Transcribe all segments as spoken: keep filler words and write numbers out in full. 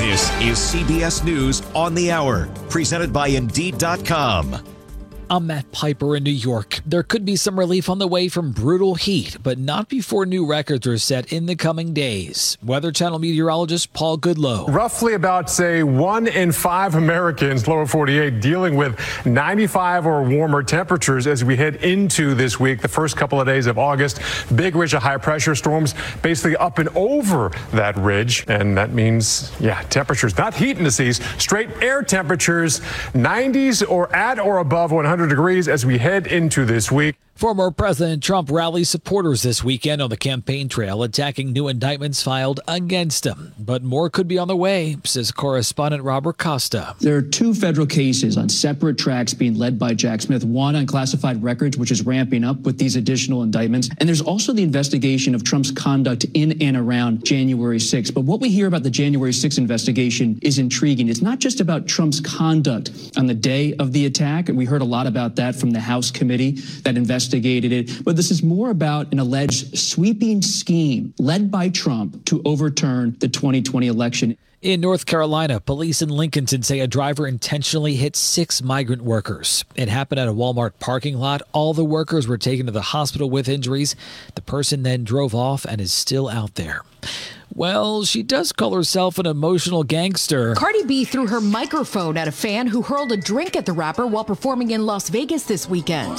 This is C B S News on the Hour, presented by Indeed dot com. I'm Matt Piper in New York. There could be some relief on the way from brutal heat, but not before new records are set in the coming days. Weather Channel meteorologist Paul Goodloe. Roughly about, say, one in five Americans, lower forty-eight, dealing with ninety-five or warmer temperatures as we head into this week, the first couple of days of August. Big ridge of high pressure storms basically up and over that ridge. And that means, yeah, temperatures, not heat indices, straight air temperatures, nineties or at or above one hundred degrees as we head into this week. Former President Trump rallies supporters this weekend on the campaign trail, attacking new indictments filed against him. But more could be on the way, says correspondent Robert Costa. There are two federal cases on separate tracks being led by Jack Smith, one on classified records, which is ramping up with these additional indictments. And there's also the investigation of Trump's conduct in and around January sixth. But what we hear about the January sixth investigation is intriguing. It's not just about Trump's conduct on the day of the attack. And we heard a lot about that from the House committee that investigated investigated it, but this is more about an alleged sweeping scheme led by Trump to overturn the twenty twenty election. In North Carolina, police in Lincolnton say a driver intentionally hit six migrant workers. It happened at a Walmart parking lot. All the workers were taken to the hospital with injuries. The person then drove off and is still out there. Well, she does call herself an emotional gangster. Cardi B threw her microphone at a fan who hurled a drink at the rapper while performing in Las Vegas this weekend.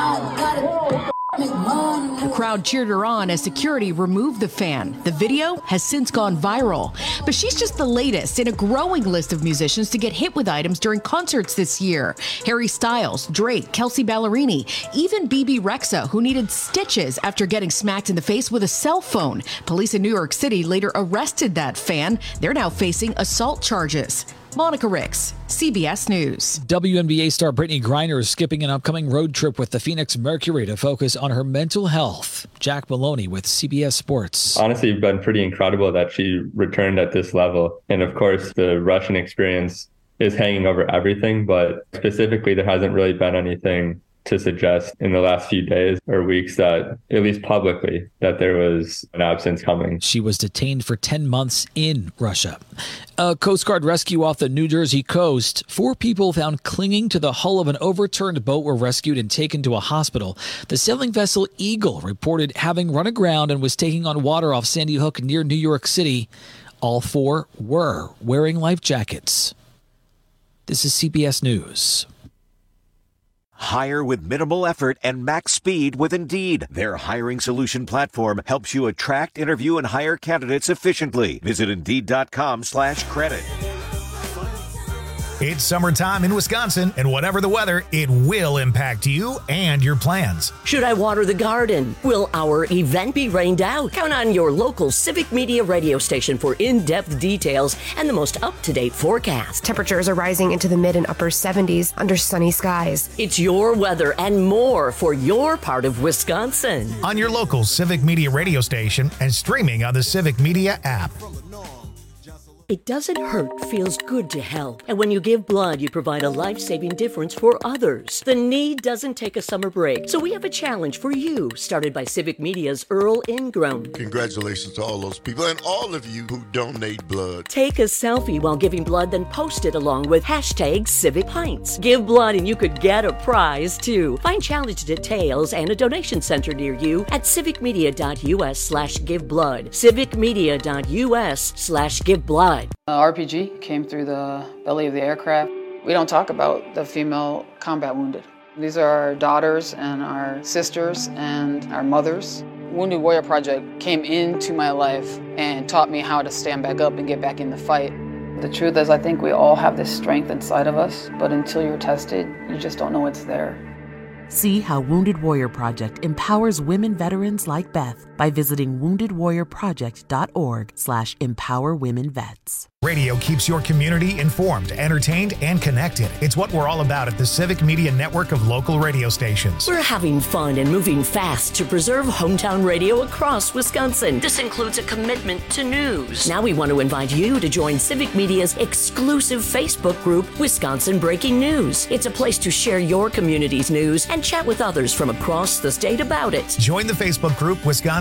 The crowd cheered her on as security removed the fan. The video has since gone viral. But she's just the latest in a growing list of musicians to get hit with items during concerts this year. Harry Styles, Drake, Kelsey Ballerini, even B B Rexha, who needed stitches after getting smacked in the face with a cell phone. Police in New York City later arrested that fan. They're now facing assault charges. Monica Ricks, C B S News. W N B A star Brittany Griner is skipping an upcoming road trip with the Phoenix Mercury to focus on her mental health. Jack Maloney with C B S Sports. Honestly, it's been pretty incredible that she returned at this level. And of course, the Russian experience is hanging over everything, but specifically, there hasn't really been anything to suggest in the last few days or weeks that, at least publicly, that there was an absence coming. She was detained for ten months in Russia. A Coast Guard rescue off the New Jersey coast. Four people found clinging to the hull of an overturned boat were rescued and taken to a hospital. The sailing vessel Eagle reported having run aground and was taking on water off Sandy Hook near New York City. All four were wearing life jackets. This is C B S News. Hire with minimal effort and max speed with Indeed. Their hiring solution platform helps you attract, interview, and hire candidates efficiently. Visit Indeed dot com slash credit. It's summertime in Wisconsin, and whatever the weather, it will impact you and your plans. Should I water the garden? Will our event be rained out? Count on your local Civic Media radio station for in-depth details and the most up-to-date forecast. Temperatures are rising into the mid and upper seventies under sunny skies. It's your weather and more for your part of Wisconsin. On your local Civic Media radio station and streaming on the Civic Media app. It doesn't hurt, feels good to help. And when you give blood, you provide a life-saving difference for others. The need doesn't take a summer break. So we have a challenge for you, started by Civic Media's Earl Ingram. Congratulations to all those people and all of you who donate blood. Take a selfie while giving blood, then post it along with hashtag Civic Pints. Give blood and you could get a prize, too. Find challenge details and a donation center near you at civicmedia.us slash give blood. civicmedia.us slash give blood. Uh, R P G came through the belly of the aircraft. We don't talk about the female combat wounded. These are our daughters and our sisters and our mothers. Wounded Warrior Project came into my life and taught me how to stand back up and get back in the fight. The truth is, I think we all have this strength inside of us, but until you're tested, you just don't know it's there. See how Wounded Warrior Project empowers women veterans like Beth by visiting woundedwarriorproject.org slash empower women vets. Radio keeps your community informed, entertained, and connected. It's what we're all about at the Civic Media network of local radio stations. We're having fun and moving fast to preserve hometown radio across Wisconsin. This includes a commitment to news. Now we want to invite you to join Civic Media's exclusive Facebook group, Wisconsin Breaking News. It's a place to share your community's news and chat with others from across the state about it. Join the Facebook group, Wisconsin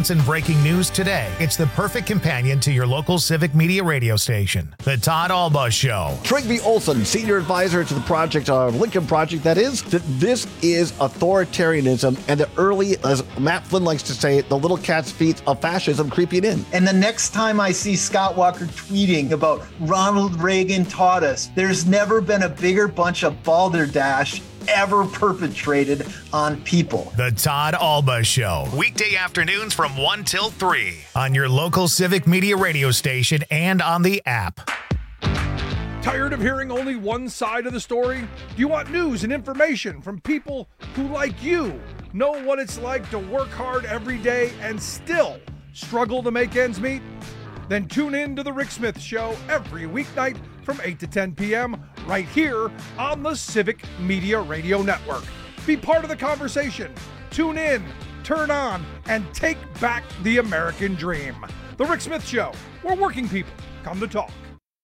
Wisconsin breaking news today. It's the perfect companion to your local civic media radio station. The Todd Alba Show. Trygve Olson, senior advisor to the project, uh, Lincoln Project, that is, that this is authoritarianism and the early, as Matt Flynn likes to say, the little cat's feet of fascism creeping in. And the next time I see Scott Walker tweeting about Ronald Reagan taught us, there's never been a bigger bunch of balderdash ever perpetrated on people. The Todd Alba Show. Weekday afternoons from one till three on your local civic media radio station and on the app. Tired of hearing only one side of the story? Do you want news and information from people who, like you, know what it's like to work hard every day and still struggle to make ends meet? Then tune in to The Rick Smith Show every weeknight from eight to ten p.m. right here on the Civic Media Radio Network. Be part of the conversation. Tune in, turn on, and take back the American dream. The Rick Smith Show, where working people come to talk.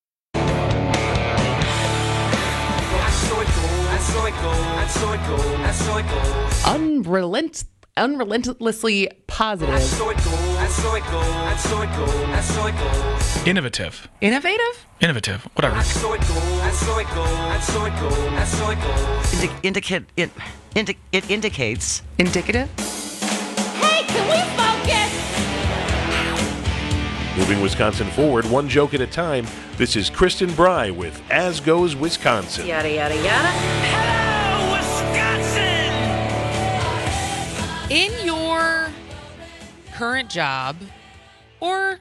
Unrelent, unrelentlessly positive. Innovative. Innovative? Innovative. Whatever. Indi- indicate it. Indi- it indicates. Indicative. Hey, can we focus? Moving Wisconsin forward, one joke at a time. This is Kristen Bry with As Goes Wisconsin. Yada yada yada. Hello, Wisconsin. In your current job, or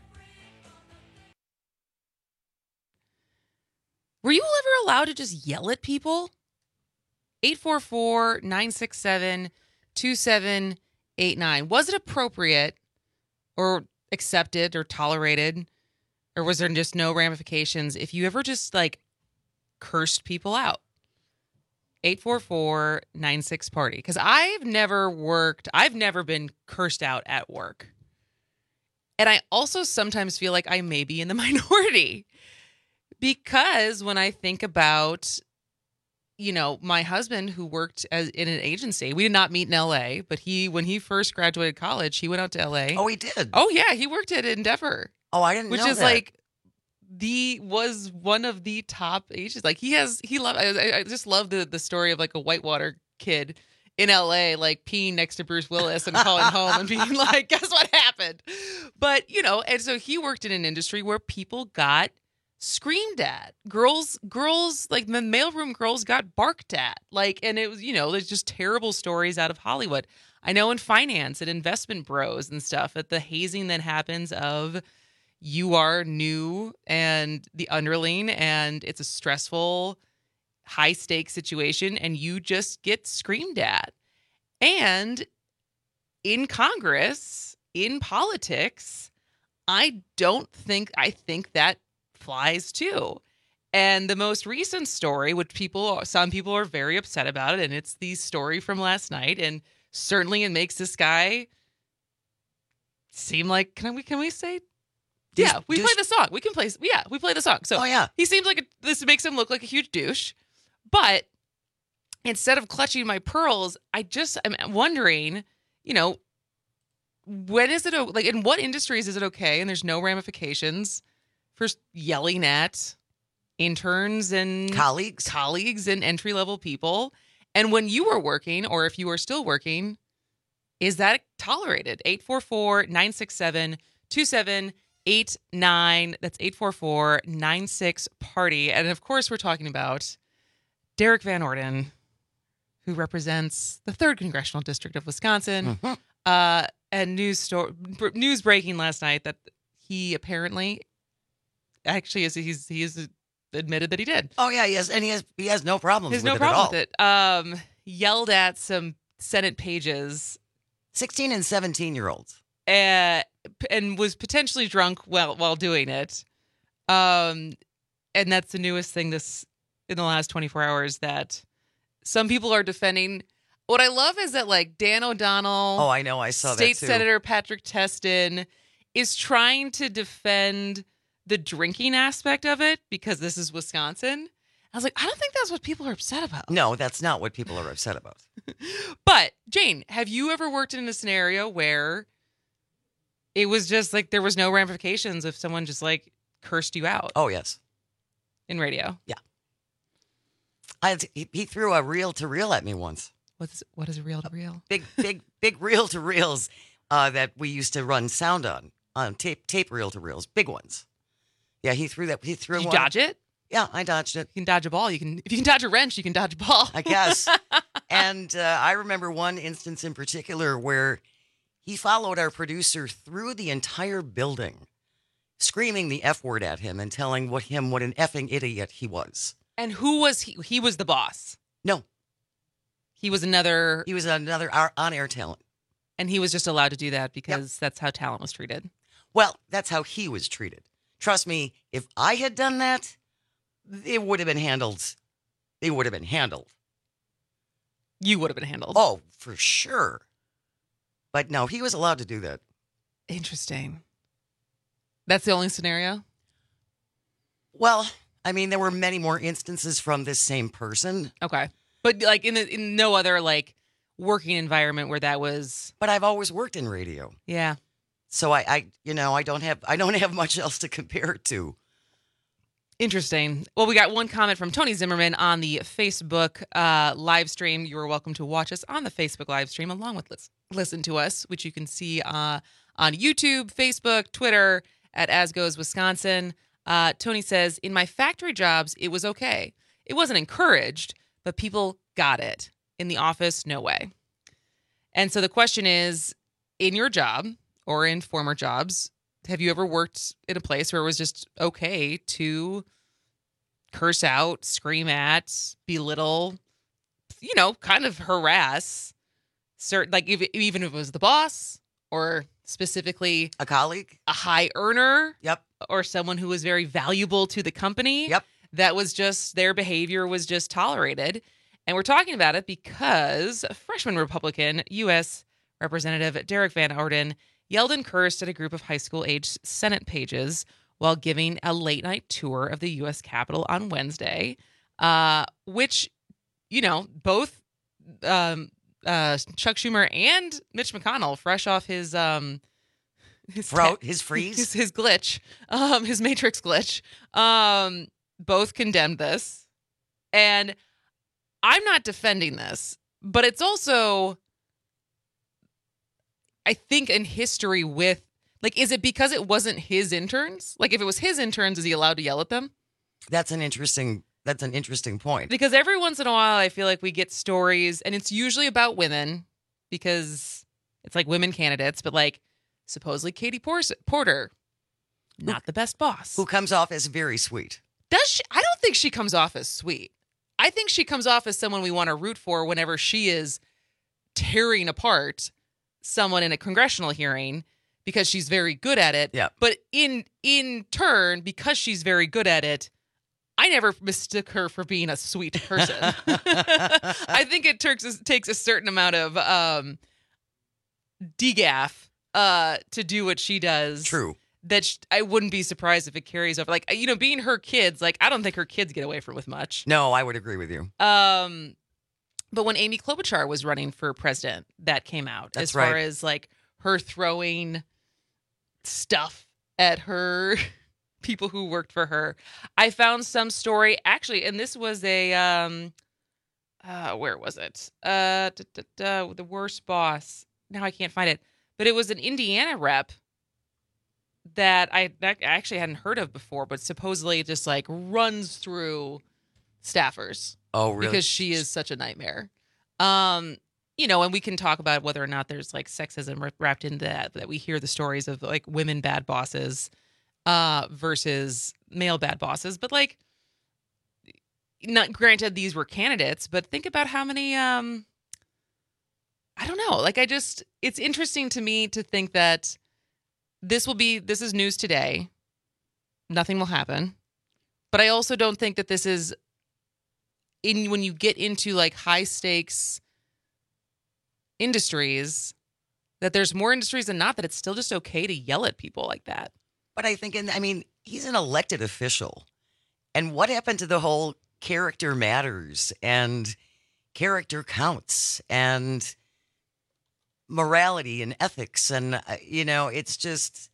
were you ever allowed to just yell at people? eight four four, nine six seven, two seven eight nine. Was it appropriate or accepted or tolerated, or was there just no ramifications if you ever just like cursed people out? eight four four, nine six party. Because I've never worked, I've never been cursed out at work. And I also sometimes feel like I may be in the minority. Because when I think about, you know, my husband who worked as in an agency, we did not meet in L A, but he, when he first graduated college, he went out to L A. Oh, he did? Oh, yeah. He worked at Endeavor. Oh, I didn't which know is that. like, the, was one of the top agencies. Like he has, he loved, I, I just love the, the story of like a Whitewater kid in L A, like peeing next to Bruce Willis and calling home and being like, guess what happened? But, you know, and so he worked in an industry where people got screamed at. Girls, girls, like the mailroom girls got barked at. Like, and it was, you know, there's just terrible stories out of Hollywood. I know in finance and investment bros and stuff, at the hazing that happens of you are new and the underling and it's a stressful, high stakes situation and you just get screamed at. And in Congress, in politics, I don't think, I think that flies too. And the most recent story, which people, some people are very upset about it, and it's the story from last night, and certainly it makes this guy seem like, can we, can we say, Douche, yeah, we douche. play the song. We can play, yeah, we play the song. So oh, yeah. he seems like, a, this makes him look like a huge douche, but instead of clutching my pearls, I just am wondering, you know, when is it, like, in what industries is it okay and there's no ramifications for yelling at interns and colleagues, colleagues and entry-level people? And when you were working, or if you are still working, is that tolerated? eight four four, nine six seven, two seven eight nine. That's eight four four, nine six party. And of course, we're talking about Derek Van Orden, who represents the third Congressional District of Wisconsin. Mm-hmm. Uh, and news sto- news breaking last night that he apparently actually is he's he's admitted that he did. Oh yeah, he has, and he has he has no problems. He has with no it problem at all. with it. Um, yelled at some Senate pages, sixteen and seventeen year olds, uh, and was potentially drunk while while doing it. Um, and that's the newest thing this in the last twenty-four hours that some people are defending. What I love is that, like, Dan O'Donnell, oh, I know, I saw State that too. Senator Patrick Testin is trying to defend the drinking aspect of it because this is Wisconsin. I was like, I don't think that's what people are upset about. No, that's not what people are upset about. But Jane, have you ever worked in a scenario where It was just like there was no ramifications if someone just like cursed you out. Oh, yes. In radio. Yeah. I had to- he, he threw a reel to reel at me once. What's what is a reel to reel? Big, big, big reel to reels uh, that we used to run sound on, on tape, tape reel to reels, big ones. Yeah, he threw that. He threw Did you one. dodge it? Yeah, I dodged it. You can dodge a ball. You can if you can dodge a wrench, you can dodge a ball. I guess. And uh, I remember one instance in particular where he followed our producer through the entire building, screaming the F word at him and telling what him what an effing idiot he was. And who was he? He was the boss. No. He was another. He was another on-air talent. And he was just allowed to do that because yep. that's how talent was treated. Well, that's how he was treated. Trust me, if I had done that, it would have been handled. It would have been handled. You would have been handled. Oh, for sure. But no, he was allowed to do that. Interesting. That's the only scenario? Well, I mean, there were many more instances from this same person. Okay. But like in, the, in no other like working environment where that was. But I've always worked in radio. Yeah. So I, I, you know, I don't have, I don't have much else to compare it to. Interesting. Well, we got one comment from Tony Zimmerman on the Facebook uh, live stream. You are welcome to watch us on the Facebook live stream along with listen, listen to us, which you can see uh, on YouTube, Facebook, Twitter at As Goes Wisconsin. Uh, Tony says, in my factory jobs, it was okay. It wasn't encouraged, but people got it. In the office, no way. And so the question is, in your job or in former jobs, have you ever worked in a place where it was just okay to curse out, scream at, belittle, you know, kind of harass, certain, like if, even if it was the boss or specifically a colleague, a high earner, yep, or someone who was very valuable to the company, yep, that was just their behavior was just tolerated. And we're talking about it because freshman Republican U S Representative Derek Van Orden yelled and cursed at a group of high school-aged Senate pages while giving a late-night tour of the U S Capitol on Wednesday, uh, which, you know, both um, uh, Chuck Schumer and Mitch McConnell, fresh off his um, his, Throat, his freeze, his, his glitch, um, his Matrix glitch, um, both condemned this. And I'm not defending this, but it's also, I think, in history with, like, is it because it wasn't his interns? Like, if it was his interns, is he allowed to yell at them? That's an interesting, that's an interesting point. Because every once in a while, I feel like we get stories, and it's usually about women, because it's like women candidates, but like, supposedly Katie Porter, not who, the best boss. Who comes off as very sweet. Does she? I don't think she comes off as sweet. I think she comes off as someone we want to root for whenever she is tearing apart someone in a congressional hearing because she's very good at it. Yeah. But in in turn, because she's very good at it, I never mistook her for being a sweet person. I think it takes takes a certain amount of um, degaff uh, to do what she does. True. That sh- I wouldn't be surprised if it carries over. Like, you know, being her kids, like, I don't think her kids get away from with much. No, I would agree with you. Um, but when Amy Klobuchar was running for president, that came out. That's as far right. as, like, her throwing stuff at her people who worked for her. I found some story, actually, and this was a, um, uh, where was it? Uh, da, da, da, the worst boss. Now I can't find it. But it was an Indiana rep that I that I actually hadn't heard of before, but supposedly just like runs through staffers. Oh, really? Because she is such a nightmare. Um, you know, and we can talk about whether or not there's like sexism wrapped into that, that we hear the stories of like women bad bosses uh, versus male bad bosses. But like, not granted these were candidates, but think about how many, um, I don't know. Like I just, it's interesting to me to think that This will be, this is news today. Nothing will happen. But I also don't think that this is, in when you get into like high stakes industries, that there's more industries than not that it's still just okay to yell at people like that. But I think, and I mean, he's an elected official. And what happened to the whole character matters and character counts? And morality and ethics. And, uh, you know, it's just,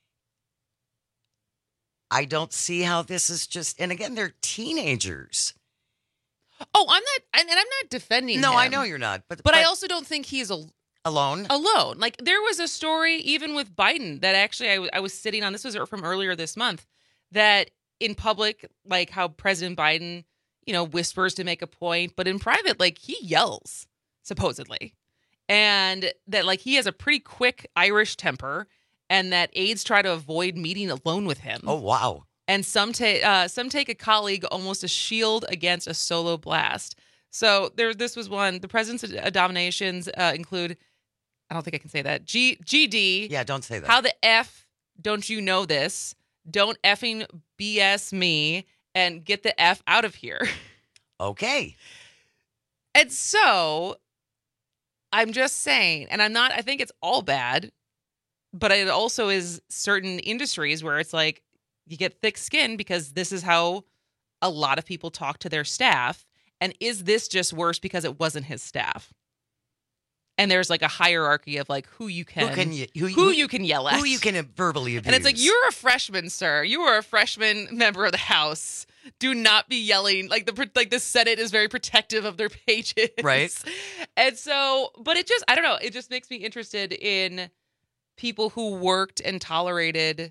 I don't see how this is just, and again, they're teenagers. Oh, I'm not, and I'm not defending No, him. I know you're not. But, But, I also don't think he's a, alone. alone. Like, there was a story, even with Biden, that actually I, w- I was sitting on, this was from earlier this month, that in public, like how President Biden, you know, whispers to make a point, but in private, like, he yells, supposedly. And that, like, he has a pretty quick Irish temper, and that aides try to avoid meeting alone with him. Oh, wow. And some, ta- uh, some take a colleague almost a shield against a solo blast. So there, this was one. The president's abominations uh, include, I don't think I can say that, G- GD. Yeah, don't say that. How the F don't you know this? Don't effing B S me and get the F out of here. Okay. And so I'm just saying, and I'm not, I think it's all bad, but it also is certain industries where it's like you get thick skin because this is how a lot of people talk to their staff. And is this just worse because it wasn't his staff? And there's like a hierarchy of like who you can, Who can you, who, who you can yell at. Who you can verbally abuse. And it's like, you're a freshman, sir. You are a freshman member of the House. Do not be yelling. Like the like the Senate is very protective of their pages. Right. And so, but it just, I don't know. It just makes me interested in people who worked and tolerated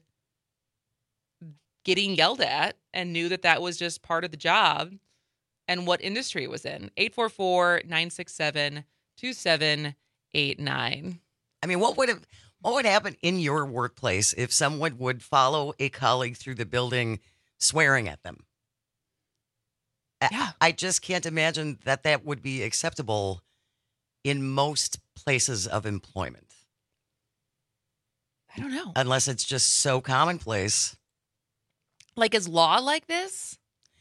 getting yelled at and knew that that was just part of the job and what industry it was in. eight four four, nine six seven, two seven eight nine. I mean, what would have, what would happen in your workplace if someone would follow a colleague through the building swearing at them? Yeah. I, I just can't imagine that that would be acceptable in most places of employment. I don't know. Unless it's just so commonplace. Like, is law like this?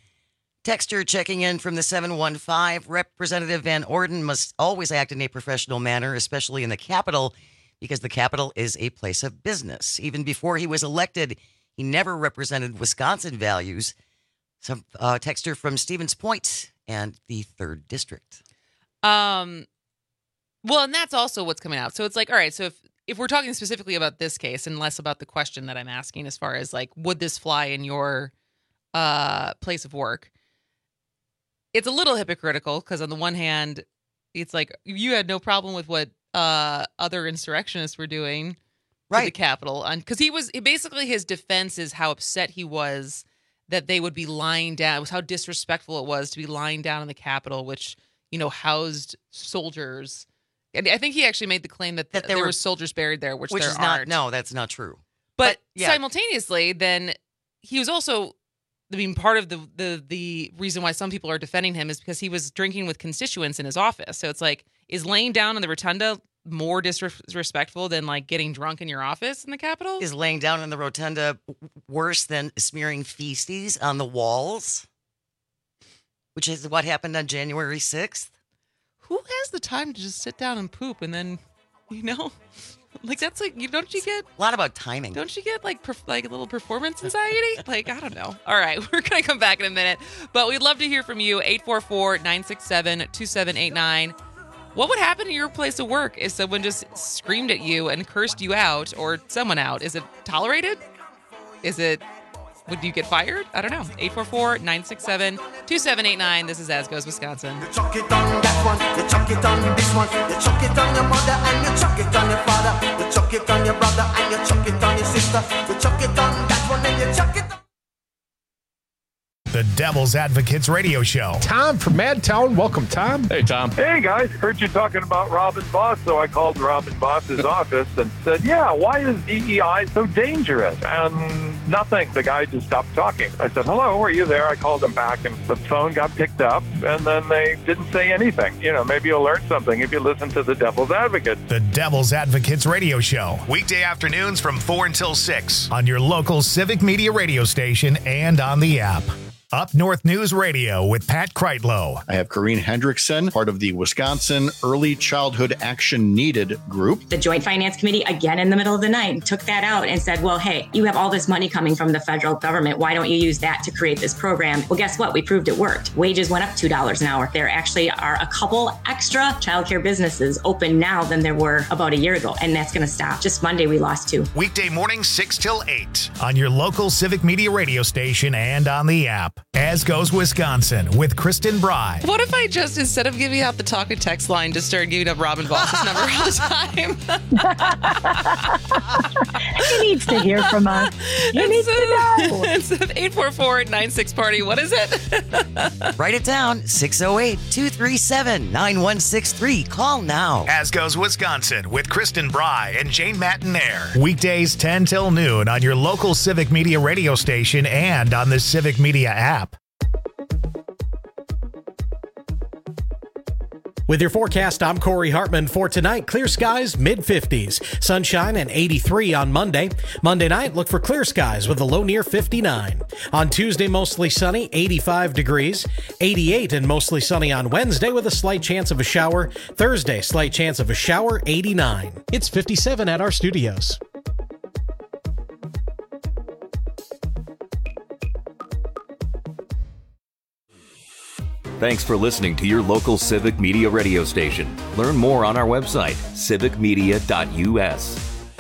Texter checking in from the seven one five. Representative Van Orden must always act in a professional manner, especially in the Capitol, because the Capitol is a place of business. Even before he was elected, he never represented Wisconsin values. Some uh, texter from Stevens Point and the third District. Um, well, and that's also what's coming out. So it's like, all right, so if, if we're talking specifically about this case and less about the question that I'm asking as far as like, would this fly in your uh, place of work? It's a little hypocritical because on the one hand, it's like you had no problem with what uh, other insurrectionists were doing right. to the Capitol. Because he was basically his defense is how upset he was that they would be lying down. It was how disrespectful it was to be lying down in the Capitol, which, you know, housed soldiers. And I think he actually made the claim that, that th- there, there were were soldiers buried there, which, which there is aren't. not. No, that's not true. But, but yeah. simultaneously, then he was also, I mean, part of the, the the reason why some people are defending him is because he was drinking with constituents in his office. So it's like, is laying down in the rotunda more disrespectful than like getting drunk in your office in the Capitol? Is laying down in the rotunda worse than smearing feces on the walls? Which is what happened on January sixth. Who has the time to just sit down and poop and then, you know, like that's like, you don't you get a lot about timing? Don't you get like perf- like a little performance anxiety? Like, I don't know. All right, we're gonna come back in a minute, but we'd love to hear from you. eight four four, nine six seven, two seven eight nine. What would happen in your place of work if someone just screamed at you and cursed you out or someone out? Is it tolerated? Is it, would you get fired? I don't know. eight four four, nine six seven, two seven eight nine. This is As Goes Wisconsin. You chuck it on that one, you chuck it on this one, you chuck it on your mother and you chuck it on your father, you chuck it on your brother and you chuck it on your sister, you chuck it on that one and you chuck it on. The Devil's Advocates Radio Show. Tom from Madtown. Welcome, Tom. Hey, Tom. Hey, guys. Heard you talking about Robin Boss, so I called Robin Boss's office and said, yeah, why is D E I so dangerous? And nothing. The guy just stopped talking. I said, hello, are you there? I called him back, and the phone got picked up, and then they didn't say anything. You know, maybe you'll learn something if you listen to the Devil's Advocate. The Devil's Advocates Radio Show. Weekday afternoons from four until six on your local Civic Media radio station and on the app. Up North News Radio with Pat Kreitlow. I have Corrine Hendrickson, part of the Wisconsin Early Childhood Action Needed group. The Joint Finance Committee, again in the middle of the night, took that out and said, well, hey, you have all this money coming from the federal government. Why don't you use that to create this program? Well, guess what? We proved it worked. Wages went up two dollars an hour. There actually are a couple extra childcare businesses open now than there were about a year ago, and that's going to stop. Just Monday, we lost two. Weekday mornings, six till eight on your local Civic Media radio station and on the app. As Goes Wisconsin with Kristen Bry. What if I just, instead of giving out the talk and text line, just started giving up Robin Voss's number all the time? He needs to hear from us. He needs to know. It's eight four four, nine six party. What is it? Write it down. six oh eight, two three seven, nine one six three. Call now. As Goes Wisconsin with Kristen Bry and Jane Matinaire. Weekdays ten till noon on your local Civic Media radio station and on the Civic Media app. With your forecast, I'm Corey Hartman. For tonight, clear skies, mid fifties. Sunshine and eighty-three on Monday. Monday night, look for clear skies with a low near fifty-nine. On Tuesday, mostly sunny, eighty-five degrees. eighty-eight and mostly sunny on Wednesday with a slight chance of a shower. Thursday, slight chance of a shower, eighty-nine. It's fifty-seven at our studios. Thanks for listening to your local Civic Media radio station. Learn more on our website, civic media dot u s.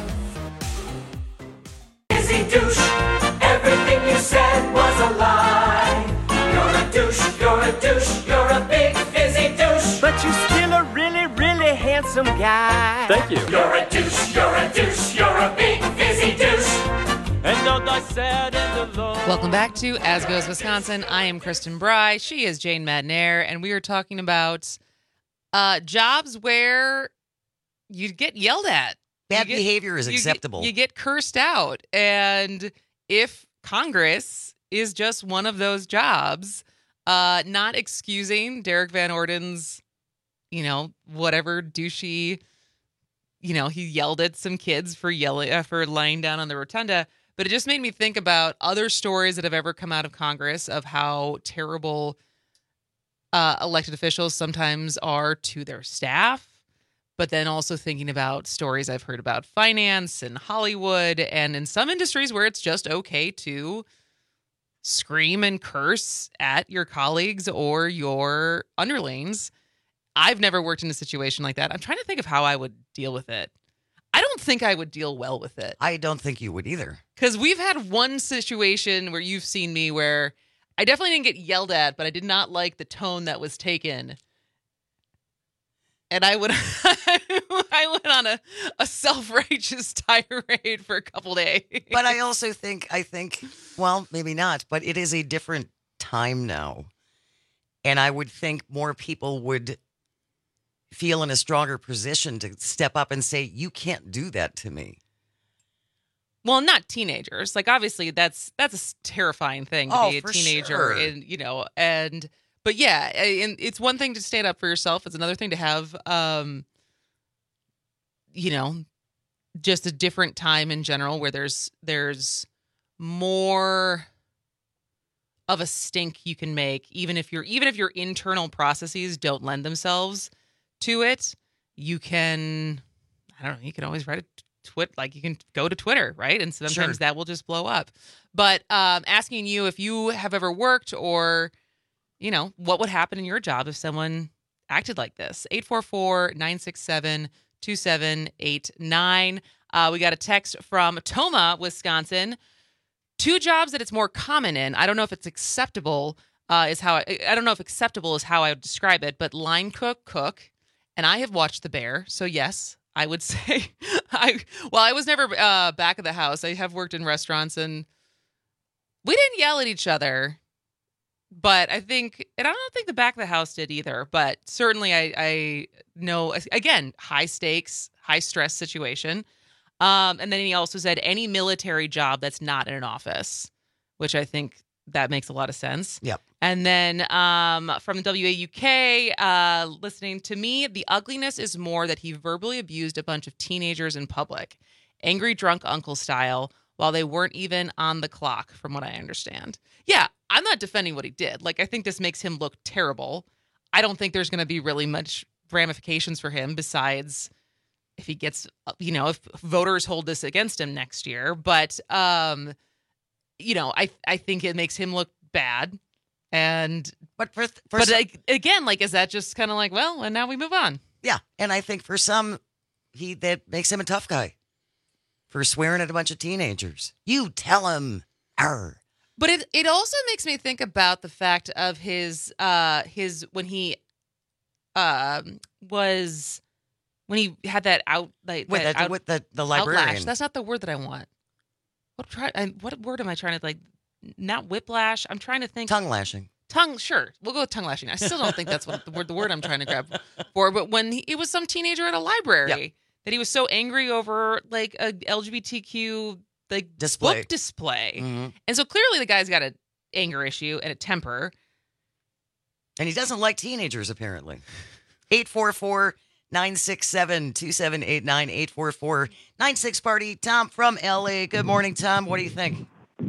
Busy douche, everything you said was a lie. You're a douche, you're a douche, you're a big busy douche. But you're still a really, really handsome guy. Thank you. You're a douche, you're a douche, you're a big busy douche. And all I said in the Lord. Welcome back to As Goes Wisconsin. I am Kristen Bry. She is Jane Matinaire, and we are talking about uh, jobs where you get yelled at. Bad get, behavior is you acceptable. Get, you get cursed out. And if Congress is just one of those jobs, uh, not excusing Derek Van Orden's, you know, whatever douchey, you know, he yelled at some kids for yelling, uh, for lying down on the rotunda. But it just made me think about other stories that have ever come out of Congress of how terrible uh, elected officials sometimes are to their staff. But then also thinking about stories I've heard about finance and Hollywood and in some industries where it's just okay to scream and curse at your colleagues or your underlings. I've never worked in a situation like that. I'm trying to think of how I would deal with it. I don't think I would deal well with it. I don't think you would either. Because we've had one situation where you've seen me where I definitely didn't get yelled at, but I did not like the tone that was taken. And I would, I went on a, a self-righteous tirade for a couple days. But I also think, I think, well, maybe not, but it is a different time now. And I would think more people would feel in a stronger position to step up and say, you can't do that to me. Well, not teenagers. Like, obviously, that's that's a terrifying thing to oh, be a for teenager. Sure. And, you know, and, but yeah, and it's one thing to stand up for yourself. It's another thing to have, um, you know, just a different time in general where there's, there's more of a stink you can make, even if you're, even if your internal processes don't lend themselves to it. You can, I don't know, you can always write a tweet, like you can go to Twitter, right? And sometimes sure. that will just blow up. But um, asking you if you have ever worked or, you know, what would happen in your job if someone acted like this? eight four four, nine six seven, two seven eight nine. Uh, we got a text from Toma, Wisconsin. Two jobs that it's more common in. I don't know if it's acceptable uh, is how I, I don't know if acceptable is how I would describe it, but line cook, cook. And I have watched The Bear, so yes, I would say I. Well, I was never uh, back of the house. I have worked in restaurants, and we didn't yell at each other. But I think, and I don't think the back of the house did either. But certainly, I, I know again, high stakes, high stress situation. Um, and then he also said any military job that's not in an office, which I think that makes a lot of sense. Yep. And then um, from the W A U K, uh, listening to me, the ugliness is more that he verbally abused a bunch of teenagers in public, angry drunk uncle style, while they weren't even on the clock, from what I understand. Yeah, I'm not defending what he did. Like, I think this makes him look terrible. I don't think there's going to be really much ramifications for him besides if he gets, you know, if voters hold this against him next year. But, um, you know, I I think it makes him look bad. And but for, for but some, like, again, like, is that just kind of like, well, and now we move on? Yeah, and I think for some, he that makes him a tough guy for swearing at a bunch of teenagers. You tell him, arr. But it it also makes me think about the fact of his uh his when he um was when he had that out like with, that the, out, with the the librarian. Outlash. That's not the word that I want. What try? I, what word am I trying to like? Not whiplash. I'm trying to think. Tongue lashing. Tongue. Sure, we'll go with tongue lashing. I still don't think that's what the word the word I'm trying to grab for. But when he, it was some teenager at a library Yep. that he was so angry over like a L G B T Q like Display. book display, Mm-hmm. and so clearly the guy's got an anger issue and a temper. And he doesn't like teenagers, apparently. eight four four, nine six seven, two seven eight nine, eight four four, nine six party. Tom from L A. Good morning, Tom. What do you think?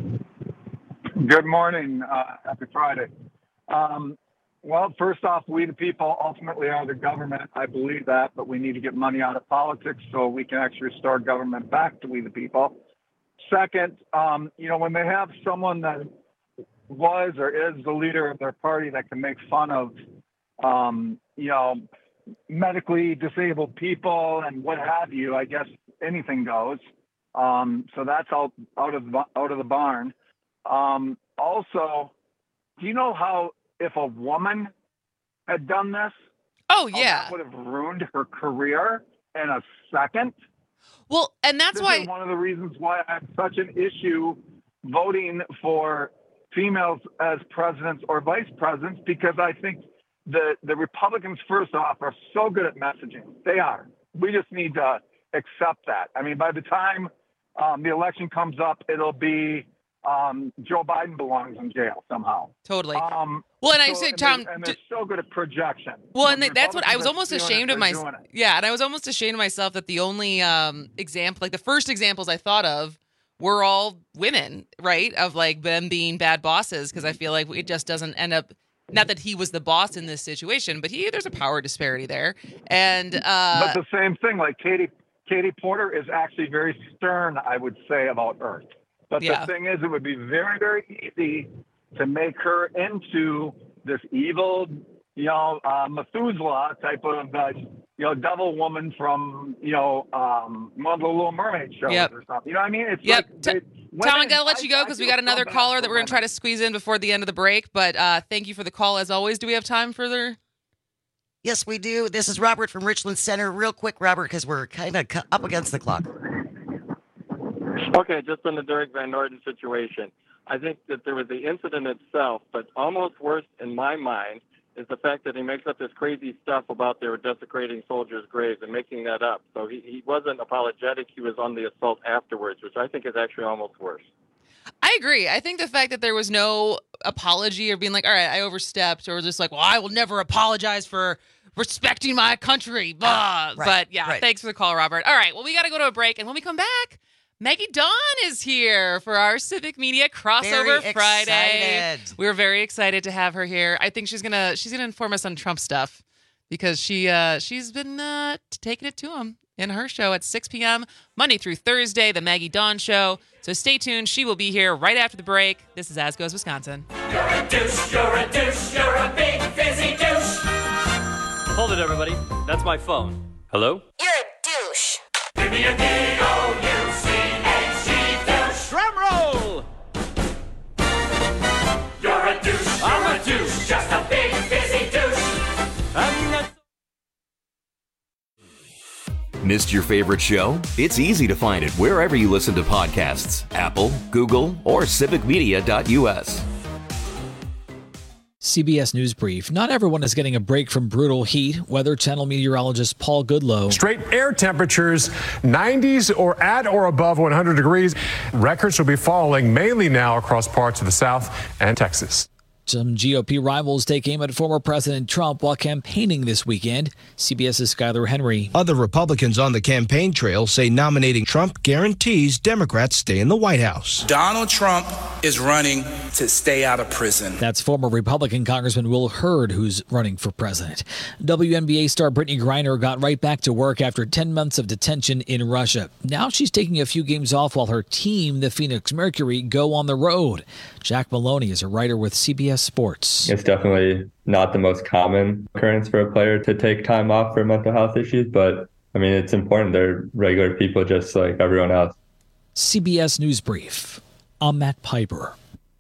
Good morning. Uh, happy Friday. Um, well, first off, we the people ultimately are the government. I believe that, but we need to get money out of politics so we can actually restore government back to we the people. Second, um, you know, when they have someone that was or is the leader of their party that can make fun of, um, you know, medically disabled people and what have you, I guess anything goes. Um, so that's out, out of the, out of the barn. Um, also, do you know how if a woman had done this? Oh, how yeah. that would have ruined her career in a second. Well, and that's this why is one of the reasons why I have such an issue voting for females as presidents or vice presidents, because I think the, the Republicans, first off, are so good at messaging. They are. We just need to accept that. I mean, by the time um, the election comes up, it'll be um, Joe Biden belongs in jail somehow. Totally. Um, well, and I so, say, and Tom, they're, and they're so good at projection. well, When and that's what I was almost Republicans are ashamed doing of it, myself. they're doing it. Yeah, and I was almost ashamed of myself that the only um, example, like the first examples I thought of, were all women, right? Of like them being bad bosses, because I feel like it just doesn't end up. Not that he was the boss in this situation, but he there's a power disparity there, and uh, but the same thing. Like Katie, Katie Porter is actually very stern, I would say, about Earth. But Yeah. the thing is, it would be very, very easy to make her into this evil, you know, uh, Methuselah type of, uh, you know, devil woman from, you know, um, one of the Little Mermaid shows Yep. or something. You know what I mean? It's Yep. like they, Tom, I women- gotta let you go I- because I we feel got another so bad caller for that we're gonna try to squeeze in before the end of the break. But uh, thank you for the call as always. Do we have time further? Yes, we do. This is Robert from Richland Center. Real quick, Robert, because we're kind of up against the clock. Okay, just on the Derek Van Norden situation. I think that there was the incident itself, but almost worse in my mind is the fact that he makes up this crazy stuff about they were desecrating soldiers' graves and making that up. So he, he wasn't apologetic. He was on the assault afterwards, which I think is actually almost worse. I agree. I think the fact that there was no apology or being like, all right, I overstepped, or just like, well, I will never apologize for respecting my country. Blah. right, but yeah, right. thanks for the call, Robert. All right, well, we got to go to a break. And when we come back, Maggie Dawn is here for our Civic Media Crossover Very Friday. excited. We're very excited to have her here. I think she's gonna she's gonna inform us on Trump stuff because she uh, she's been uh, taking it to him in her show at six p.m. Monday through Thursday, the Maggie Dawn Show. So stay tuned. She will be here right after the break. This is As Goes Wisconsin. You're a douche, you're a douche, you're a big fizzy douche. Hold it, everybody. That's my phone. Hello? You're a douche. Give me a D O U C H E douche. Drum roll! You're a douche, you're I'm a a douche, just a big fizzy douche. I mean, that's... Missed your favorite show? It's easy to find it wherever you listen to podcasts. Apple, Google, or civic media dot U S. C B S News Brief. Not everyone is getting a break from brutal heat. Weather Channel meteorologist Paul Goodlow. Straight air temperatures, nineties or at or above one hundred degrees. Records will be falling mainly now across parts of the South and Texas. Some G O P rivals take aim at former President Trump while campaigning this weekend. CBS's Skyler Henry. Other Republicans on the campaign trail say nominating Trump guarantees Democrats stay in the White House. Donald Trump is running to stay out of prison. That's former Republican Congressman Will Hurd, who's running for president. W N B A star Brittany Griner got right back to work after ten months of detention in Russia. Now she's taking a few games off while her team, the Phoenix Mercury, go on the road. Jack Maloney is a writer with C B S Sports. It's definitely not the most common occurrence for a player to take time off for mental health issues, but I mean, it's important. They're regular people just like everyone else. C B S News Brief. I'm Matt Piper.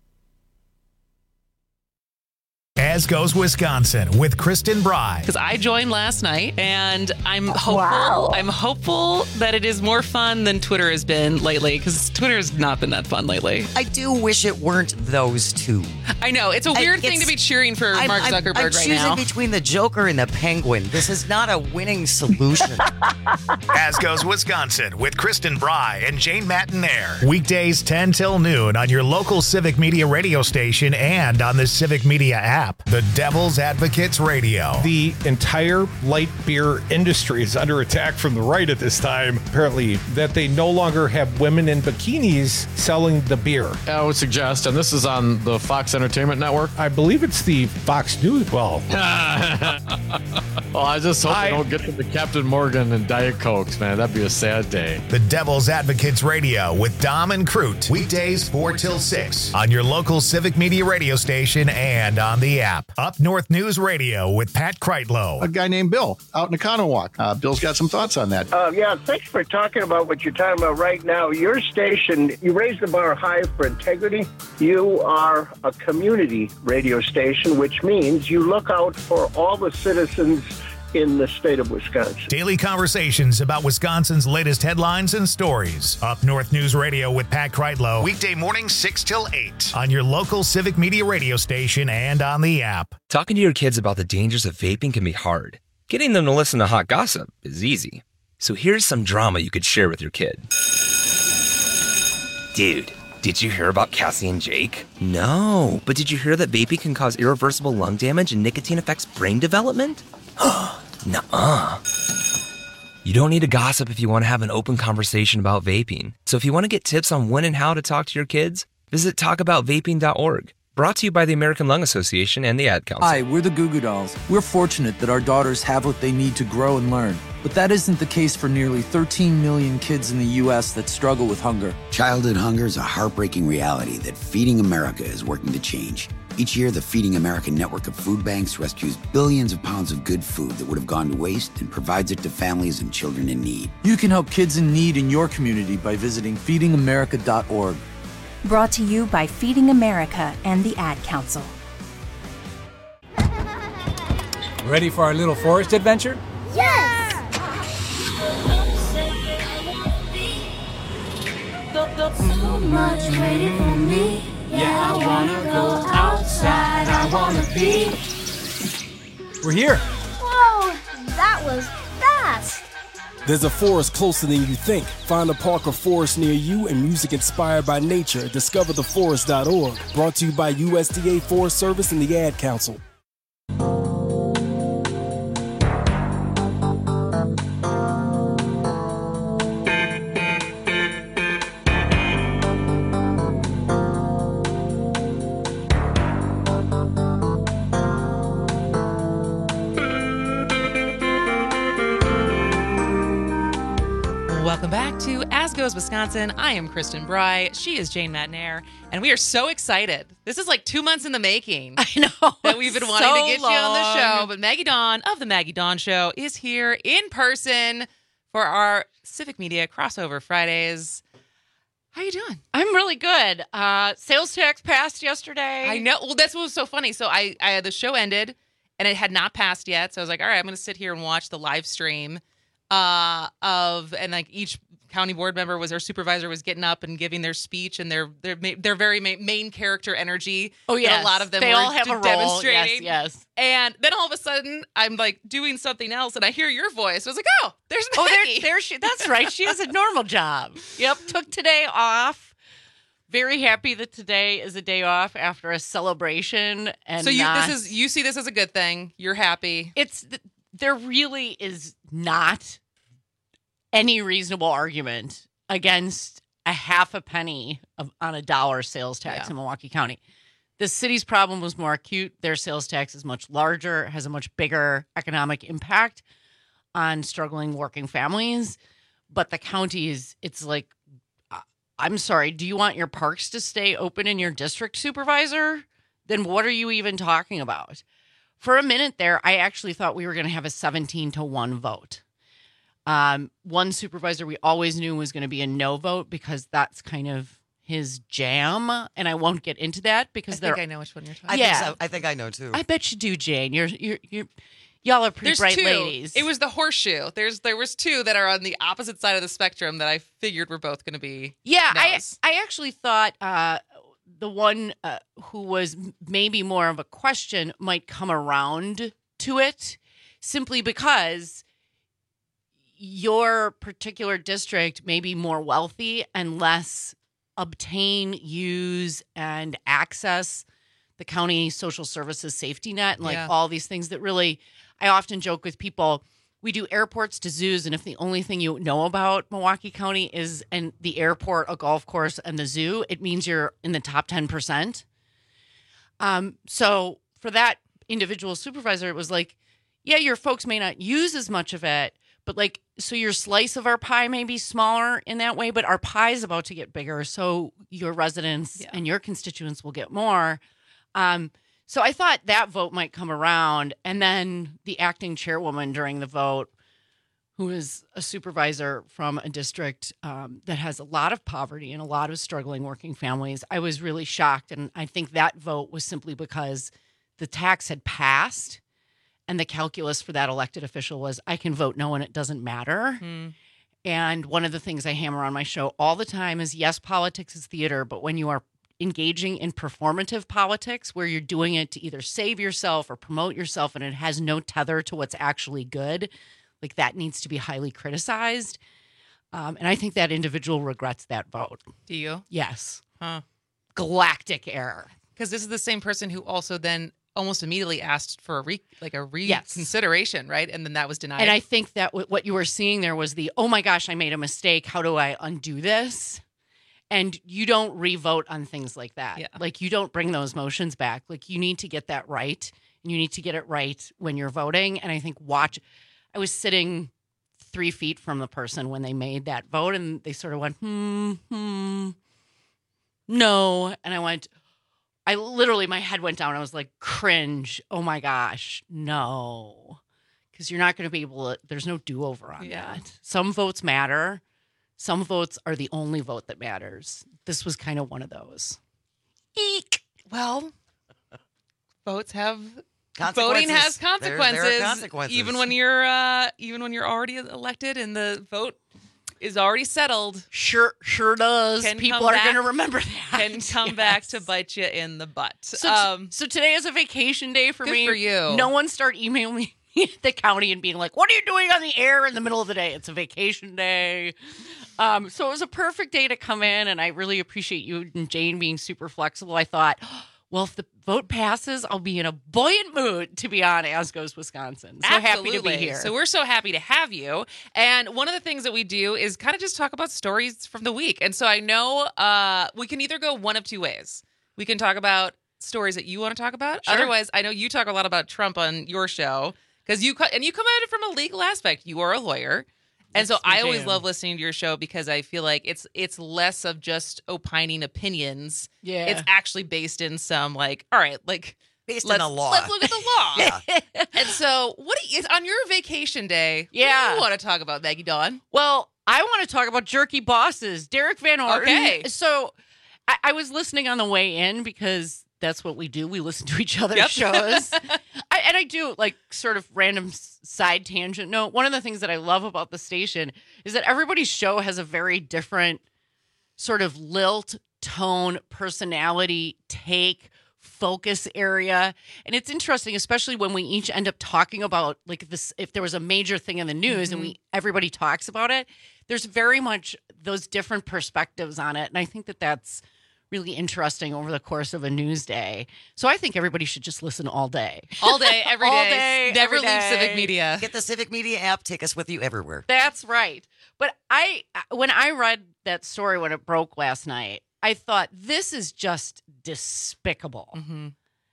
As Goes Wisconsin with Kristen Bry. Because I joined last night, and I'm hopeful. Wow. I'm hopeful that it is more fun than Twitter has been lately. Because Twitter has not been that fun lately. I do wish it weren't those two. I know it's a weird I, thing to be cheering for I'm, Mark I'm, Zuckerberg I'm right choosing now. between the Joker and the Penguin. This is not a winning solution. As Goes Wisconsin with Kristen Bry and Jane Mattenair. Weekdays ten till noon on your local Civic Media radio station and on the Civic Media app. The Devil's Advocates Radio. The entire light beer industry is under attack from the right at this time, apparently, that they no longer have women in bikinis selling the beer. I would suggest, and this is on the Fox Entertainment Network. I believe it's the Fox News. Well, well, I just hope I, they don't get to the Captain Morgan and Diet Cokes, man. That'd be a sad day. The Devil's Advocates Radio with Dom and Crute. Weekdays four till six on your local Civic Media radio station and on the app. Up North News Radio with Pat Kreitlow. A guy named Bill out in Economowoc. Uh, Bill's got some thoughts on that. Uh, yeah, thanks for talking about what you're talking about right now. Your station, you raise the bar high for integrity. You are a community radio station, which means you look out for all the citizens in the state of Wisconsin. Daily conversations about Wisconsin's latest headlines and stories. Up North News Radio with Pat Kreitlow. Weekday mornings six till eight on your local Civic Media radio station and on the app. Talking to your kids about the dangers of vaping can be hard. Getting them to listen to hot gossip is easy. So here's some drama you could share with your kid. Dude, did you hear about Cassie and Jake? No, but did you hear that vaping can cause irreversible lung damage and nicotine affects brain development? Nuh-uh. You don't need to gossip if you want to have an open conversation about vaping. So if you want to get tips on when and how to talk to your kids, visit talk about vaping dot org. Brought to you by the American Lung Association and the Ad Council. Hi, we're the Goo Goo Dolls. We're fortunate that our daughters have what they need to grow and learn. But that isn't the case for nearly thirteen million kids in the U S that struggle with hunger. Childhood hunger is a heartbreaking reality that Feeding America is working to change. Each year, the Feeding America network of food banks rescues billions of pounds of good food that would have gone to waste and provides it to families and children in need. You can help kids in need in your community by visiting feeding america dot org. Brought to you by Feeding America and the Ad Council. Ready for our little forest adventure? Yes! So much waiting for me. Yeah, I wanna go outside. I wanna be. We're here. Whoa, that was fast. There's a forest closer than you think. Find a park or forest near you and music inspired by nature. discover the forest dot org. Brought to you by U S D A Forest Service and the Ad Council. Welcome back to As Goes Wisconsin. I am Kristen Bry. She is Jane Mattenair. And we are so excited. This is like two months in the making. I know. That we've been wanting so to get long. you on the show. But Maggie Dawn of The Maggie Dawn Show is here in person for our Civic Media Crossover Fridays. How you doing? I'm really good. Uh, sales tax passed yesterday. I know. Well, that's what was so funny. So I, I the show ended and it had not passed yet. So I was like, all right, I'm going to sit here and watch the live stream uh, of, and like each county board member was, our supervisor was getting up and giving their speech and their their their very main character energy. Oh yeah, a lot of them they were all have a role. demonstrating. Yes, yes. And then all of a sudden, I'm like doing something else, and I hear your voice. I was like, oh, there's Maggie. Oh, there, there she. That's right. She has a normal job. Yep, took today off. Very happy that today is a day off after a celebration. And so you not, this is you see this as a good thing. You're happy. It's there really is not any reasonable argument against a half a penny of, on a dollar sales tax Yeah. in Milwaukee County. The city's problem was more acute. Their sales tax is much larger, has a much bigger economic impact on struggling working families. But the county is, it's like, I'm sorry, do you want your parks to stay open in your district, supervisor? Then what are you even talking about? For a minute there, I actually thought we were going to have a seventeen to one vote. Um, one supervisor we always knew was going to be a no vote because that's kind of his jam. And I won't get into that because I they're. think I know which one you're talking I about. Yeah. think so. I think I know too. I bet you do, Jane. You're, you're, you're, y'all are pretty There's bright two. ladies. It was the horseshoe. There's there was two that are on the opposite side of the spectrum that I figured were both going to be. Yeah, no's. I I actually thought uh, the one uh, who was maybe more of a question might come around to it simply because your particular district may be more wealthy and less obtain, use, and access the county social services safety net and like Yeah. all these things that really, I often joke with people, we do airports to zoos, and if the only thing you know about Milwaukee County is and the airport, a golf course, and the zoo, it means you're in the top ten percent. Um, so for that individual supervisor, it was like, yeah, your folks may not use as much of it, but like, so your slice of our pie may be smaller in that way, but our pie is about to get bigger. So your residents Yeah. and your constituents will get more. Um, so I thought that vote might come around. And then the acting chairwoman during the vote, who is a supervisor from a district um, that has a lot of poverty and a lot of struggling working families, I was really shocked. And I think that vote was simply because the tax had passed. And the calculus for that elected official was, I can vote no and it doesn't matter. Hmm. And one of the things I hammer on my show all the time is, yes, politics is theater, but when you are engaging in performative politics where you're doing it to either save yourself or promote yourself and it has no tether to what's actually good, like that needs to be highly criticized. Um, and I think that individual regrets that vote. Do you? Yes. Huh. Galactic error. Because this is the same person who also then almost immediately asked for a re like a reconsideration, right? And then that was denied. And I think that w- what you were seeing there was the, oh my gosh, I made a mistake. How do I undo this? And you don't re-vote on things like that. Yeah. Like you don't bring those motions back. Like you need to get that right. And you need to get it right when you're voting. And I think watch, I was sitting three feet from the person when they made that vote and they sort of went, hmm, hmm, no. And I went, I literally, my head went down. I was like, cringe. Oh my gosh, no. Because you're not going to be able to, there's no do-over on Yeah. that. Some votes matter. Some votes are the only vote that matters. This was kind of one of those. Eek. Well, votes have Consequences. voting has There- there are consequences, consequences. even when you're uh, even when you're already elected and the vote is already settled. Sure, sure does. Can People come are back- going to remember that. Can come back to bite you in the butt. So, t- um, so today is a vacation day for good me. for you. No one start emailing me at the county and being like, what are you doing on the air in the middle of the day? It's a vacation day. Um, so it was a perfect day to come in, and I really appreciate you and Jane being super flexible. I thought, well, if the vote passes, I'll be in a buoyant mood to be on As Goes Wisconsin. So happy to be Absolutely. here. So we're so happy to have you. And one of the things that we do is kind of just talk about stories from the week. And so I know uh, we can either go one of two ways. We can talk about stories that you want to talk about. Sure. Otherwise, I know you talk a lot about Trump on your show because you co- and you come at it from a legal aspect. You are a lawyer. And so Yes, I I always am. love listening to your show because I feel like it's it's less of just opining opinions. Yeah. It's actually based in some like, all right, like Based in let's, the law. Let's look at the law. Yeah. And so, what do you, on your vacation day? Yeah. What do you want to talk about, Maggie Dawn? Well, I want to talk about jerky bosses. Derek Van Orden. Okay. So I, I was listening on the way in because that's what we do. We listen to each other's Yep. shows. I, and I do like sort of random s- side tangent note. One of the things that I love about the station is that everybody's show has a very different sort of lilt, tone, personality, take, focus area. And it's interesting, especially when we each end up talking about like this, if there was a major thing in the news and we everybody talks about it, there's very much those different perspectives on it. And I think that that's really interesting over the course of a news day. So I think everybody should just listen all day. All day, every All day. day, Never every leave day. Civic Media. Get the Civic Media app. Take us with you everywhere. That's right. But I, when I read that story when it broke last night, I thought this is just despicable. Mm-hmm.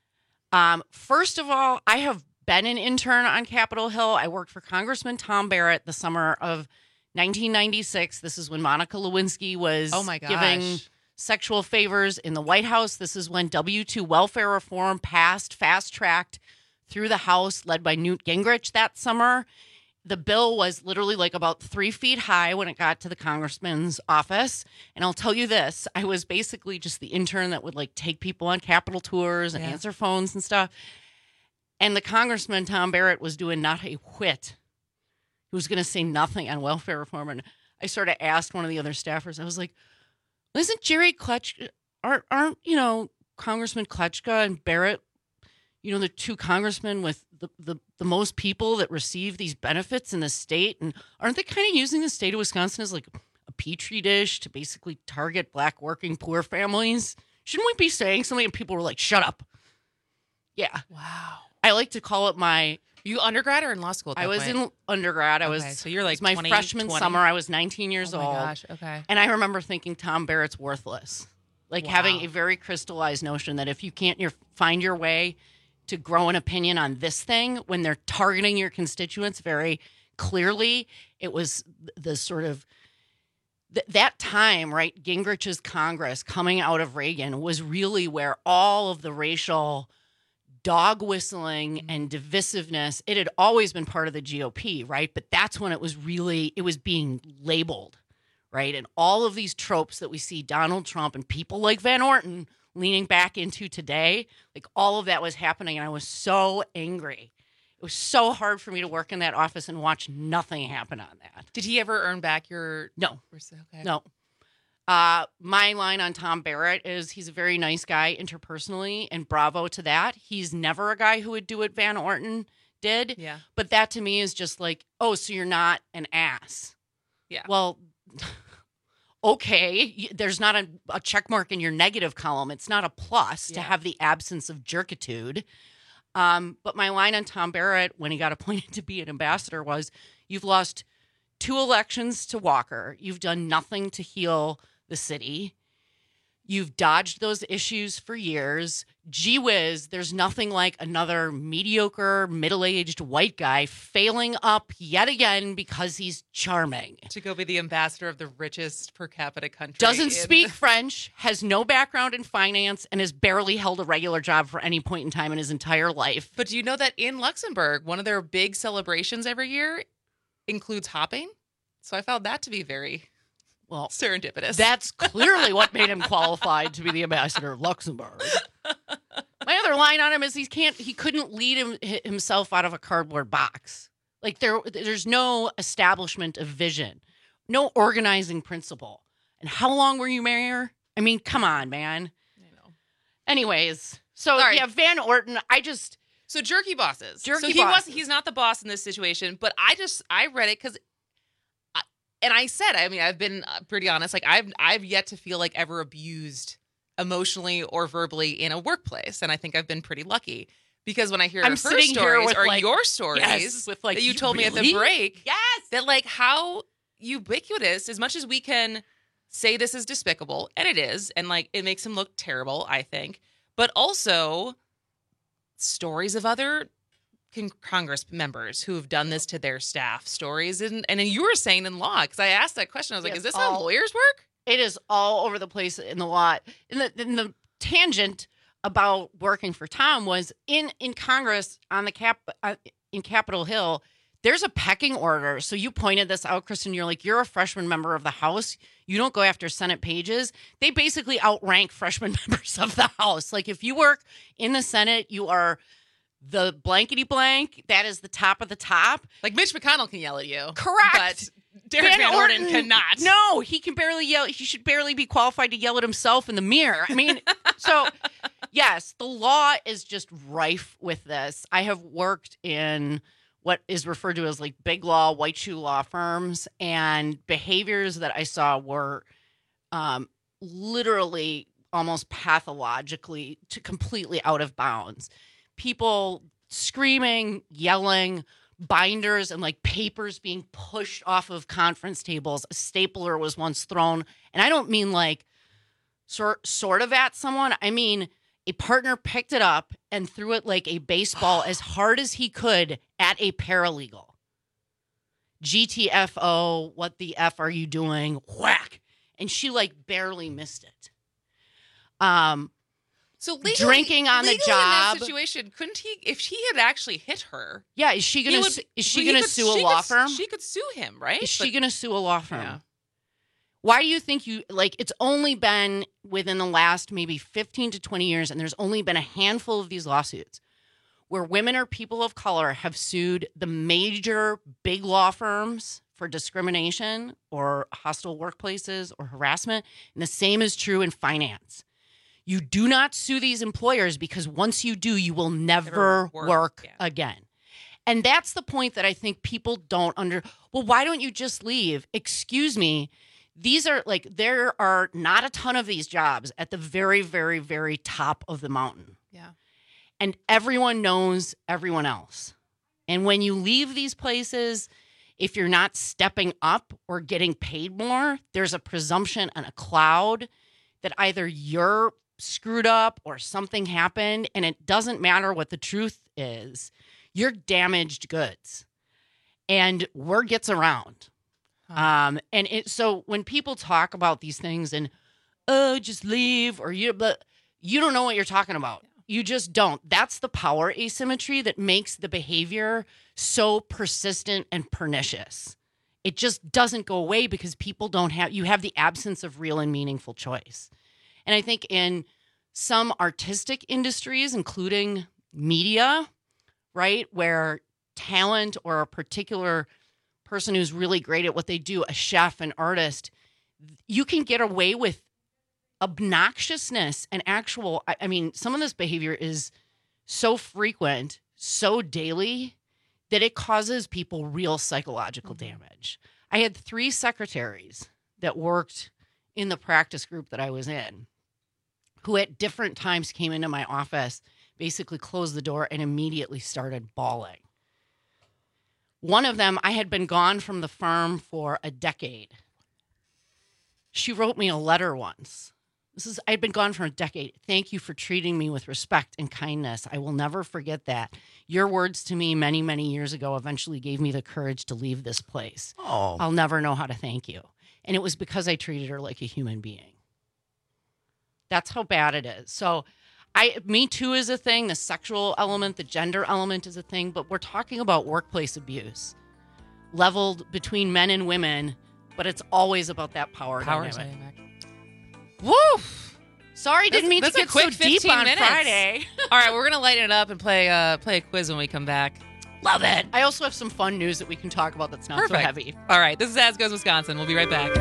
Um, first of all, I have been an intern on Capitol Hill. I worked for Congressman Tom Barrett the summer of nineteen ninety-six. This is when Monica Lewinsky was Oh my gosh. giving sexual favors in the White House. This is when W two welfare reform passed, fast-tracked through the House, led by Newt Gingrich that summer. The bill was literally like about three feet high when it got to the congressman's office. And I'll tell you this, I was basically just the intern that would like take people on Capitol tours and Yeah. answer phones and stuff. And the congressman, Tom Barrett, was doing not a whit. He was going to say nothing on welfare reform. And I sort of asked one of the other staffers, I was like, isn't Jerry Kletchka, aren't, aren't, you know, Congressman Kletchka and Barrett, you know, the two congressmen with the, the, the most people that receive these benefits in the state? And aren't they kind of using the state of Wisconsin as like a petri dish to basically target black working poor families? Shouldn't we be saying something? And people were like, shut up. Yeah. Wow. I like to call it my... You undergrad or in law school at that I was point? in undergrad. I Okay, was so you're like it was my twenty, freshman twenty? summer. I was nineteen years Oh my old. gosh, okay. And I remember thinking Tom Barrett's worthless. Like Wow. having a very crystallized notion that if you can't your, find your way to grow an opinion on this thing when they're targeting your constituents very clearly, it was the sort of th- that time, right? Gingrich's Congress coming out of Reagan was really where all of the racial dog whistling and divisiveness, it had always been part of the G O P, right? But that's when it was really, it was being labeled, right? And all of these tropes that we see Donald Trump and people like Van Orton leaning back into today, like all of that was happening. And I was so angry. It was so hard for me to work in that office and watch nothing happen on that. Did he ever earn back your... No. Okay. No. Uh, my line on Tom Barrett is he's a very nice guy interpersonally, and bravo to that. He's never a guy who would do what Van Orton did. Yeah. But that to me is just like, oh, so you're not an ass. Yeah. Well, okay. y- There's not a, a check mark in your negative column. It's not a plus to Yeah. have the absence of jerkitude. Um, but my line on Tom Barrett when he got appointed to be an ambassador was, you've lost two elections to Walker. You've done nothing to heal the city. You've dodged those issues for years. Gee whiz, there's nothing like another mediocre, middle-aged white guy failing up yet again because he's charming. To go be the ambassador of the richest per capita country. Doesn't in- speak French, has no background in finance, and has barely held a regular job for any point in time in his entire life. But do you know that in Luxembourg, one of their big celebrations every year includes hopping? So I found that to be very well serendipitous. That's clearly what made him qualified to be the ambassador of Luxembourg. My other line on him is he can't, he couldn't lead him, himself out of a cardboard box. Like there, there's no establishment of vision, no organizing principle. And how long were you mayor? I mean, come on, man. I know. Anyways, so Sorry. yeah, Van Orton. I just so jerky bosses. Jerky so he bosses. was he's not the boss in this situation, but I just I read it because. And I said, I mean, I've been uh, pretty honest. Like I've I've yet to feel like ever abused emotionally or verbally in a workplace, and I think I've been pretty lucky because when I hear I'm her sitting here stories with, or like- your stories yes, with, like, that you you told me at the really? break, yes, that like how ubiquitous, as much as we can say this is despicable, and it is, and like it makes him look terrible, I think, but also stories of other con- Congress members who have done this to their staff, stories, and and you were saying in law, because I asked that question, I was like, Yes, is this all- how lawyers work? It is all over the place in the law. In the in the tangent about working for Tom was in in Congress on the cap uh, in Capitol Hill. There's a pecking order. So you pointed this out, Kristen. You're like, you're a freshman member of the House. You don't go after Senate pages. They basically outrank freshman members of the House. Like if you work in the Senate, you are the blankety blank. That is the top of the top. Like Mitch McConnell can yell at you. Correct. But Derek Van, Orden cannot. No, he can barely yell. He should barely be qualified to yell at himself in the mirror. I mean, so yes, the law is just rife with this. I have worked in what is referred to as like big law, white shoe law firms, and behaviors that I saw were um, literally almost pathologically to completely out of bounds. People screaming, yelling, binders and like papers being pushed off of conference tables. A stapler was once thrown. And I don't mean like sort, sort of at someone. I mean, a partner picked it up and threw it like a baseball as hard as he could at a paralegal. G T F O, what the F are you doing? Whack. And she like barely missed it. Um, So legally, drinking on the legally job in that situation, couldn't he? If he had actually hit her, yeah, is she gonna he would- su- is she he gonna could- sue a she law could- firm? She could sue him, right? Is she But- going to sue a law firm? Yeah. Why do you think you like it's only been within the last maybe fifteen to twenty years, and there's only been a handful of these lawsuits where women or people of color have sued the major big law firms for discrimination or hostile workplaces or harassment? And the same is true in finance. You do not sue these employers because once you do, you will never, Never work work again. And that's the point that I think people don't under. Well, why don't you just leave? Excuse me. These are like, there are not a ton of these jobs at the very, very, very top of the mountain. Yeah. And everyone knows everyone else. And when you leave these places, if you're not stepping up or getting paid more, there's a presumption and a cloud that either you're screwed up or something happened. And it doesn't matter what the truth is. You're damaged goods. And word gets around. Um, and it, so when people talk about these things and, oh, just leave or you, but you don't know what you're talking about. You just don't. That's the power asymmetry that makes the behavior so persistent and pernicious. It just doesn't go away because people don't have, you have the absence of real and meaningful choice. And I think in some artistic industries, including media, right, where talent or a particular person who's really great at what they do, a chef, an artist, you can get away with obnoxiousness and actual, I, I mean, some of this behavior is so frequent, so daily, that it causes people real psychological mm-hmm. damage. I had three secretaries that worked in the practice group that I was in, who at different times came into my office, basically closed the door and immediately started bawling. One of them, I had been gone from the firm for a decade. She wrote me a letter once. This is, I'd been gone for a decade. Thank you for treating me with respect and kindness. I will never forget that. Your words to me many, many years ago eventually gave me the courage to leave this place. Oh. I'll never know how to thank you. And it was because I treated her like a human being. That's how bad it is. So I, Me Too is a thing. The sexual element, the gender element is a thing. But we're talking about workplace abuse leveled between men and women. But it's always about that power, Power dynamic. dynamic. Woo! Sorry, That's- didn't mean to that's a get quick so deep fifteen on minutes. Friday. All right, we're gonna lighten it up and play uh, play a quiz when we come back. Love it. I also have some fun news that we can talk about that's not Perfect. so heavy. All right, this is As Goes Wisconsin. We'll be right back.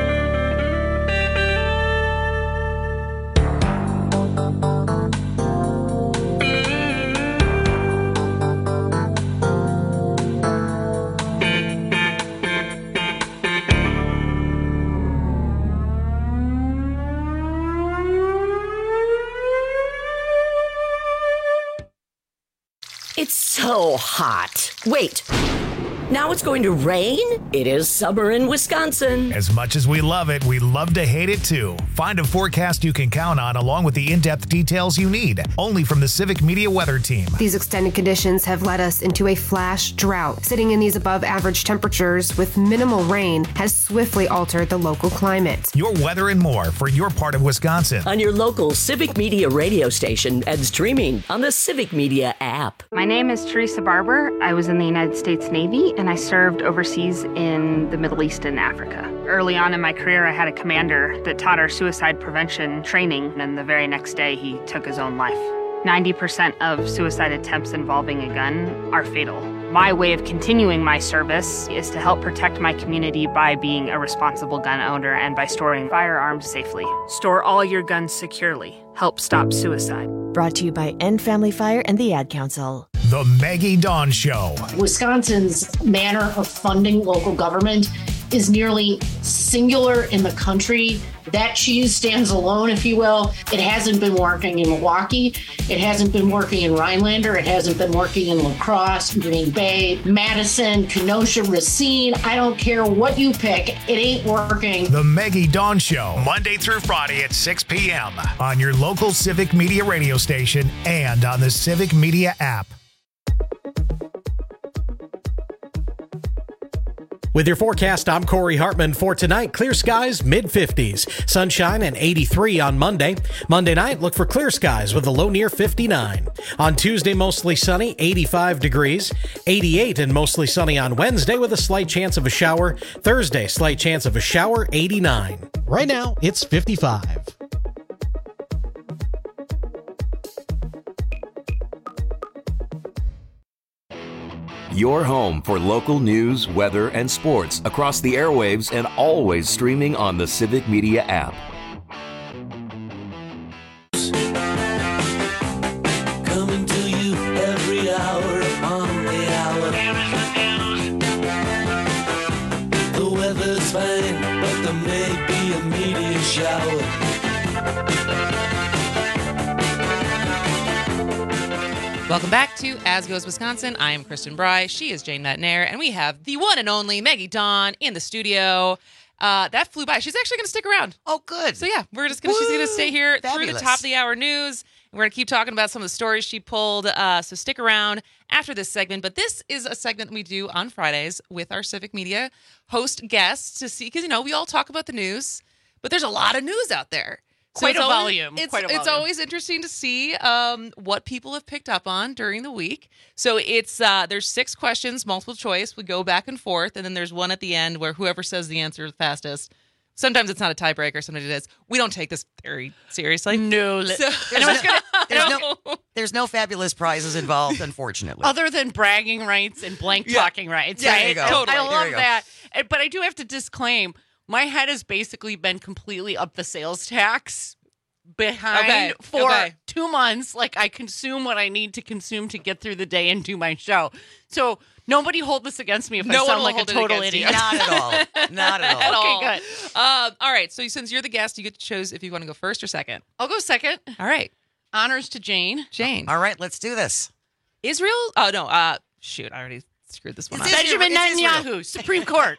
It's so hot. Wait. Now it's going to rain? It is summer in Wisconsin. As much as we love it, we love to hate it too. Find a forecast you can count on along with the in-depth details you need. Only from the Civic Media Weather Team. These extended conditions have led us into a flash drought. Sitting in these above average temperatures with minimal rain has swiftly altered the local climate. Your weather and more for your part of Wisconsin. On your local Civic Media radio station and streaming on the Civic Media app. My name is Teresa Barber. I was in the United States Navy and I served overseas in the Middle East and Africa. Early on in my career, I had a commander that taught our suicide prevention training, and the very next day, he took his own life. ninety percent of suicide attempts involving a gun are fatal. My way of continuing my service is to help protect my community by being a responsible gun owner and by storing firearms safely. Store all your guns securely. Help stop suicide. Brought to you by End Family Fire and the Ad Council. The Maggie Dawn Show. Wisconsin's manner of funding local government is nearly singular in the country. That cheese stands alone, if you will. It hasn't been working in Milwaukee. It hasn't been working in Rhinelander. It hasn't been working in La Crosse, Green Bay, Madison, Kenosha, Racine. I don't care what you pick. It ain't working. The Maggie Dawn Show, Monday through Friday at six p.m. on your local Civic Media radio station and on the Civic Media app. With your forecast, I'm Corey Hartman. For tonight, clear skies, mid fifties. Sunshine and eighty-three on Monday. Monday night, look for clear skies with a low near fifty-nine. On Tuesday, mostly sunny, eighty-five degrees. eighty-eight and mostly sunny on Wednesday with a slight chance of a shower. Thursday, slight chance of a shower, eighty-nine. Right now, it's fifty-five. Your home for local news, weather, and sports across the airwaves and always streaming on the Civic Media app. Coming to you every hour upon the hour. The weather's fine, but there may be a meteor shower. Welcome back to As Goes Wisconsin. I am Kristen Bry. She is Jane Matnair. And we have the one and only Maggie Dawn in the studio. Uh, that flew by. She's actually going to stick around. Oh, good. So, yeah, we're just going to, she's going to stay here Fabulous. through the top of the hour news. And we're going to keep talking about some of the stories she pulled. Uh, so stick around after this segment. But this is a segment that we do on Fridays with our Civic Media host guests to see, because, you know, we all talk about the news, but there's a lot of news out there. So Quite a always, volume. It's, Quite a it's volume. always interesting to see um, what people have picked up on during the week. So it's uh, there's six questions, multiple choice. We go back and forth, and then there's one at the end where whoever says the answer the fastest. Sometimes it's not a tiebreaker. Sometimes it is. We don't take this very seriously. No. So, There's, no, there's, no, there's no fabulous prizes involved, unfortunately. Other than bragging rights and blank Yeah. talking rights. Yeah, right? there you go. I- Totally. I There love you go. that. Uh, But I do have to disclaim, my head has basically been completely up the sales tax behind Okay, for okay. two months. Like, I consume what I need to consume to get through the day and do my show. So nobody hold this against me if No I one sound will like a hold it total against you. idiot. Not at all. Not at all. At Okay, all. good. Um, all right. So since you're the guest, you get to choose if you want to go first or second. I'll go second. All right. Honors to Jane. Jane. All right, let's do this. Israel. Oh, no. Uh, shoot. I already screwed this one up. Benjamin it's Israel. Netanyahu, Supreme Court.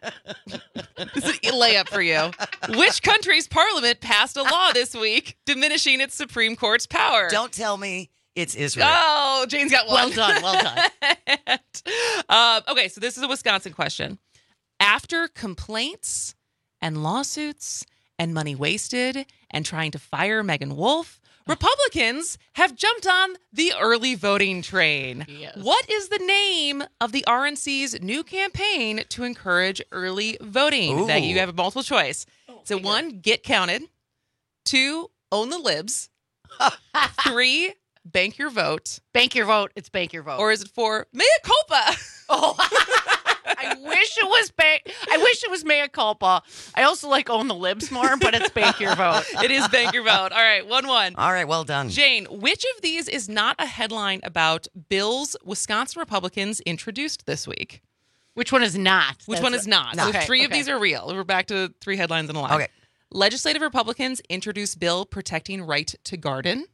This is a layup for you. Which country's parliament passed a law this week diminishing its Supreme Court's power? Don't tell me it's Israel. Oh, Jane's got one. Well done, well done. um, okay, so this is a Wisconsin question. After complaints and lawsuits and money wasted and trying to fire Megan Wolf, Republicans have jumped on the early voting train. Yes. What is the name of the R N C's new campaign to encourage early voting? Ooh. That you have a multiple choice. So one, get counted. Two, own the libs. Three, bank your vote. Bank your vote. It's bank your vote. Or is it four, mea culpa? Oh, I wish it was bank. I wish it was mea culpa. I also like own the libs more, but it's bank your vote. It is bank your vote. All right, one one. All right, well done. Jane, which of these is not a headline about bills Wisconsin Republicans introduced this week? Which one is not? Which That's one a- is not? No. So Okay, three of okay. these are real. We're back to three headlines in a line. Okay. Legislative Republicans introduce bill protecting right to garden.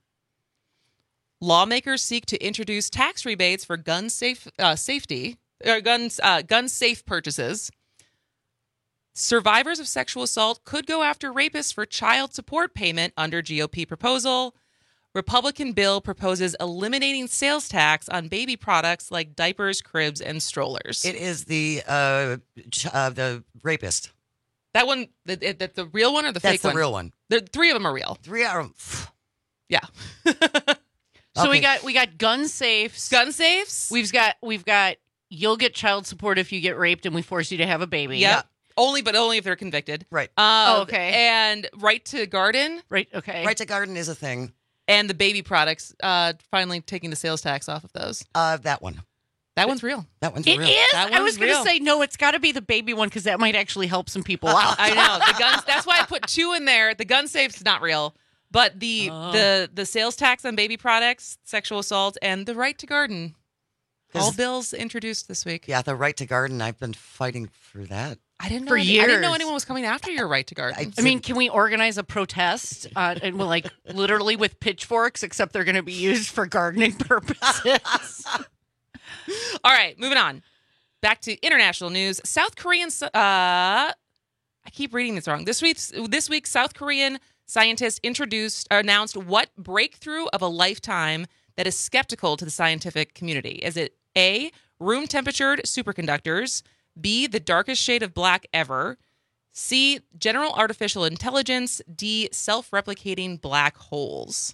Lawmakers seek to introduce tax rebates for gun safe uh, safety or guns uh, gun safe purchases. Survivors of sexual assault could go after rapists for child support payment under G O P proposal. Republican bill proposes eliminating sales tax on baby products like diapers, cribs, and strollers. It is the uh, ch- uh, the rapist. That one, the, the, the real one or the That's fake the one? real one. The three of them are real. Three are. Yeah. So we Okay. got we got gun safes. Gun safes. We've got we've got you'll get child support if you get raped and we force you to have a baby. Yep. Only, but only if they're convicted. Right. Uh, Oh, okay. And right to garden. Right. Okay. Right to garden is a thing. And the baby products, uh, finally taking the sales tax off of those. Uh, that one. That one's real. That one's It real. is. That I was one's going to real. say no. It's got to be the baby one because that might actually help some people out. I know the guns. That's why I put two in there. The gun safe's not real, but the Oh. the the sales tax on baby products, sexual assault, and the right to garden. All bills introduced this week. Yeah, the right to garden. I've been fighting for that. I didn't know For any- years. I didn't know anyone was coming after your right to garden. I mean, can we organize a protest uh, and we'll like literally with pitchforks, except they're going to be used for gardening purposes? All right, moving on. Back to international news. South Korean. Uh, I keep reading this wrong. This week, this week, South Korean scientists introduced, announced what breakthrough of a lifetime that is skeptical to the scientific community. Is it A, room temperatured superconductors, B, the darkest shade of black ever, C, general artificial intelligence, D, self-replicating black holes?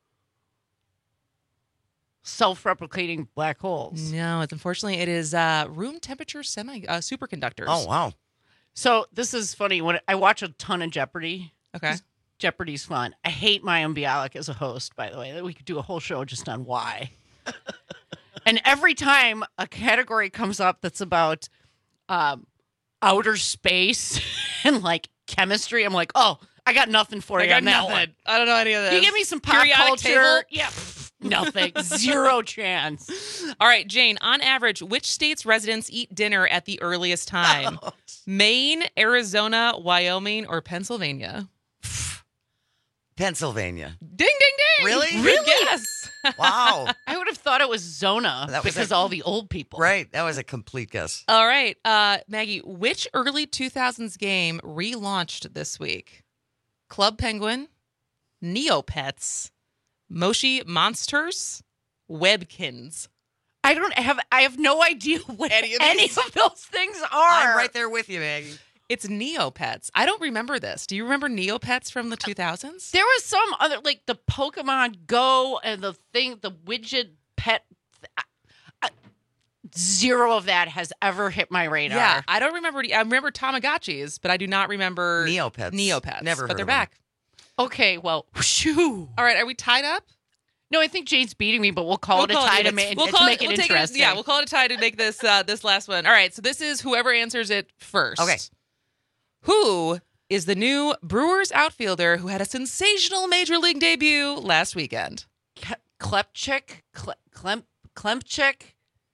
Self-replicating black holes. No, it's unfortunately it is uh, room temperature semi uh, superconductors. Oh, wow. So this is funny. When I watch a ton of Jeopardy. Okay. Jeopardy's fun. I hate Mayim Bialik as a host, by the way. We could do a whole show just on why. And every time a category comes up that's about um, outer space and like chemistry, I'm like, oh, I got nothing for I you got on that nothing. one. I don't know any of this. You give me some pop Periodic culture. table? Yeah. pff, Nothing. Zero chance. All right, Jane, on average, which state's residents eat dinner at the earliest time? Oh. Maine, Arizona, Wyoming, or Pennsylvania? Pennsylvania. Ding, ding, ding. Really? Good Really? guess. Wow. I would have thought it was Zona That was because a- all the old people. Right. That was a complete guess. All right, uh, Maggie, which early two thousands game relaunched this week? Club Penguin, Neopets, Moshi Monsters, Webkins. I don't have. I have no idea what Any of any these? of those things are. I'm right there with you, Maggie. It's Neopets. I don't remember this. Do you remember Neopets from the two thousands? There was some other, like the Pokemon Go and the thing, the widget pet. I- I- Zero of that has ever hit my radar. Yeah, I don't remember. I remember Tamagotchis, but I do not remember Neopets. Neopets. Never but heard they're of them. back. Okay, well, shoo. All right, are we tied up? No, I think Jane's beating me, but we'll call We'll it a call tie it to, even. ma- We'll to call make it, we'll take interesting. yeah, we'll call it a tie to make this uh, this last one. All right, so this is whoever answers it first. Okay. Who is the new Brewers outfielder who had a sensational major league debut last weekend? Ke- Klepchik? Kle- Klem- Klemchik?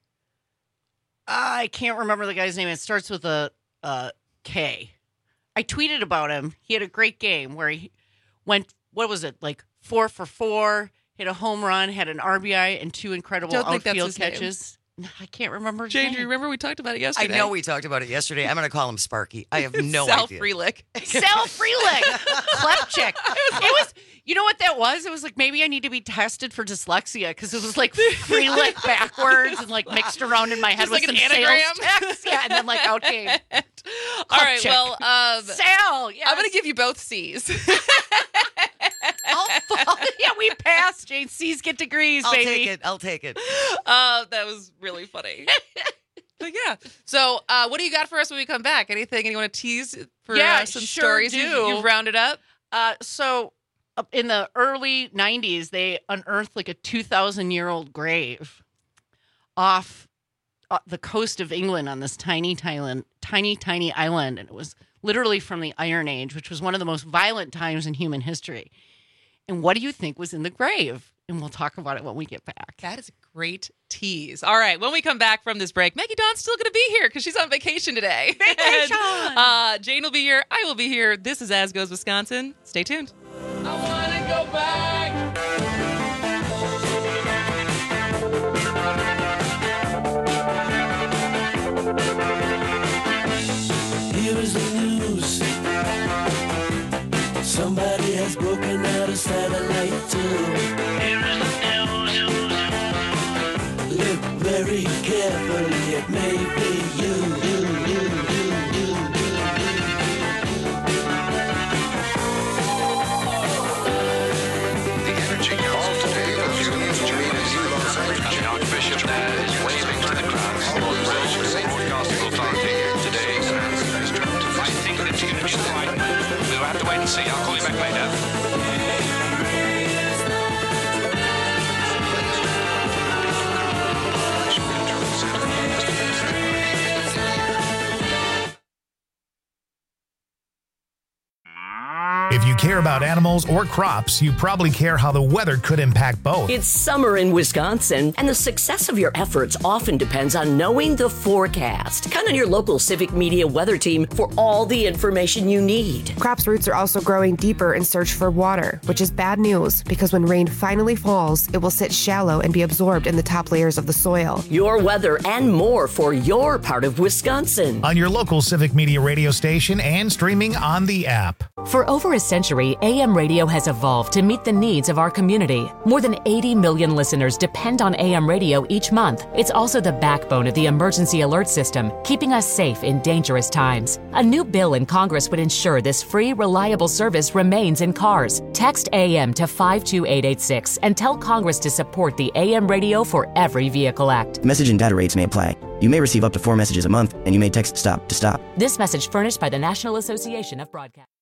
I can't remember the guy's name. It starts with a uh, K. I tweeted about him. He had a great game where he went, what was it, like four for four, hit a home run, had an R B I, and two incredible Don't think that's outfield his name. catches. I can't remember his Jane, name. do you remember we talked about it I yesterday? know we talked about it yesterday. I'm going to call him Sparky. I have no Sal idea. Frelick. Sal Frelick, Klepchik. It was, you know what that was? It was like maybe I need to be tested for dyslexia because it was like Frelick backwards and like mixed around in my head Just with like an some anagram? sales text. Yeah, and then like out came All right, Klepchik. well, um, Sal. Yes. I'm going to give you both C's. I'll fall. Yeah, we passed. Jane C's get degrees, I'll baby. take it. I'll take it. Uh, that was really funny. But yeah. So, uh, what do you got for us when we come back? Anything you want to tease for Yeah, uh, some sure stories do. you, you've rounded up? Uh, so uh, in the early nineties, they unearthed like a two thousand year old grave off uh, the coast of England on this tiny, tiny, tiny, tiny island. And it was literally from the Iron Age, which was one of the most violent times in human history. And what do you think was in the grave? And we'll talk about it when we get back. That is a great tease. All right. When we come back from this break, Maggie Dawn's still going to be here because she's on vacation today. Vacation! And, uh, Jane will be here. I will be here. This is As Goes Wisconsin. Stay tuned. I want to go back. Here is the news. Somebody has broken out a satellite too. Here is the news. Look very carefully, it may be you, you, you, you, you, The energy call today was Union Street as you Los Angeles. Archbishop there is waving to the crowd. Broadcasting authority today stands instructed. I think that you push the right. We'll have to wait and see. I'll call you back later. If you care care about animals or crops, you probably care how the weather could impact both. It's summer in Wisconsin, and the success of your efforts often depends on knowing the forecast. Count on your local Civic Media weather team for all the information you need. Crops' roots are also growing deeper in search for water, which is bad news because when rain finally falls, it will sit shallow and be absorbed in the top layers of the soil. Your weather and more for your part of Wisconsin. On your local Civic Media radio station and streaming on the app. For over a century, A M radio has evolved to meet the needs of our community. More than eighty million listeners depend on A M radio each month. It's also the backbone of the emergency alert system, keeping us safe in dangerous times. A new bill in Congress would ensure this free, reliable service remains in cars. Text A M to five two eight eight six and tell Congress to support the A M Radio for Every Vehicle Act. Message and data rates may apply. You may receive up to four messages a month, and you may text STOP to stop. This message furnished by the National Association of Broadcasters.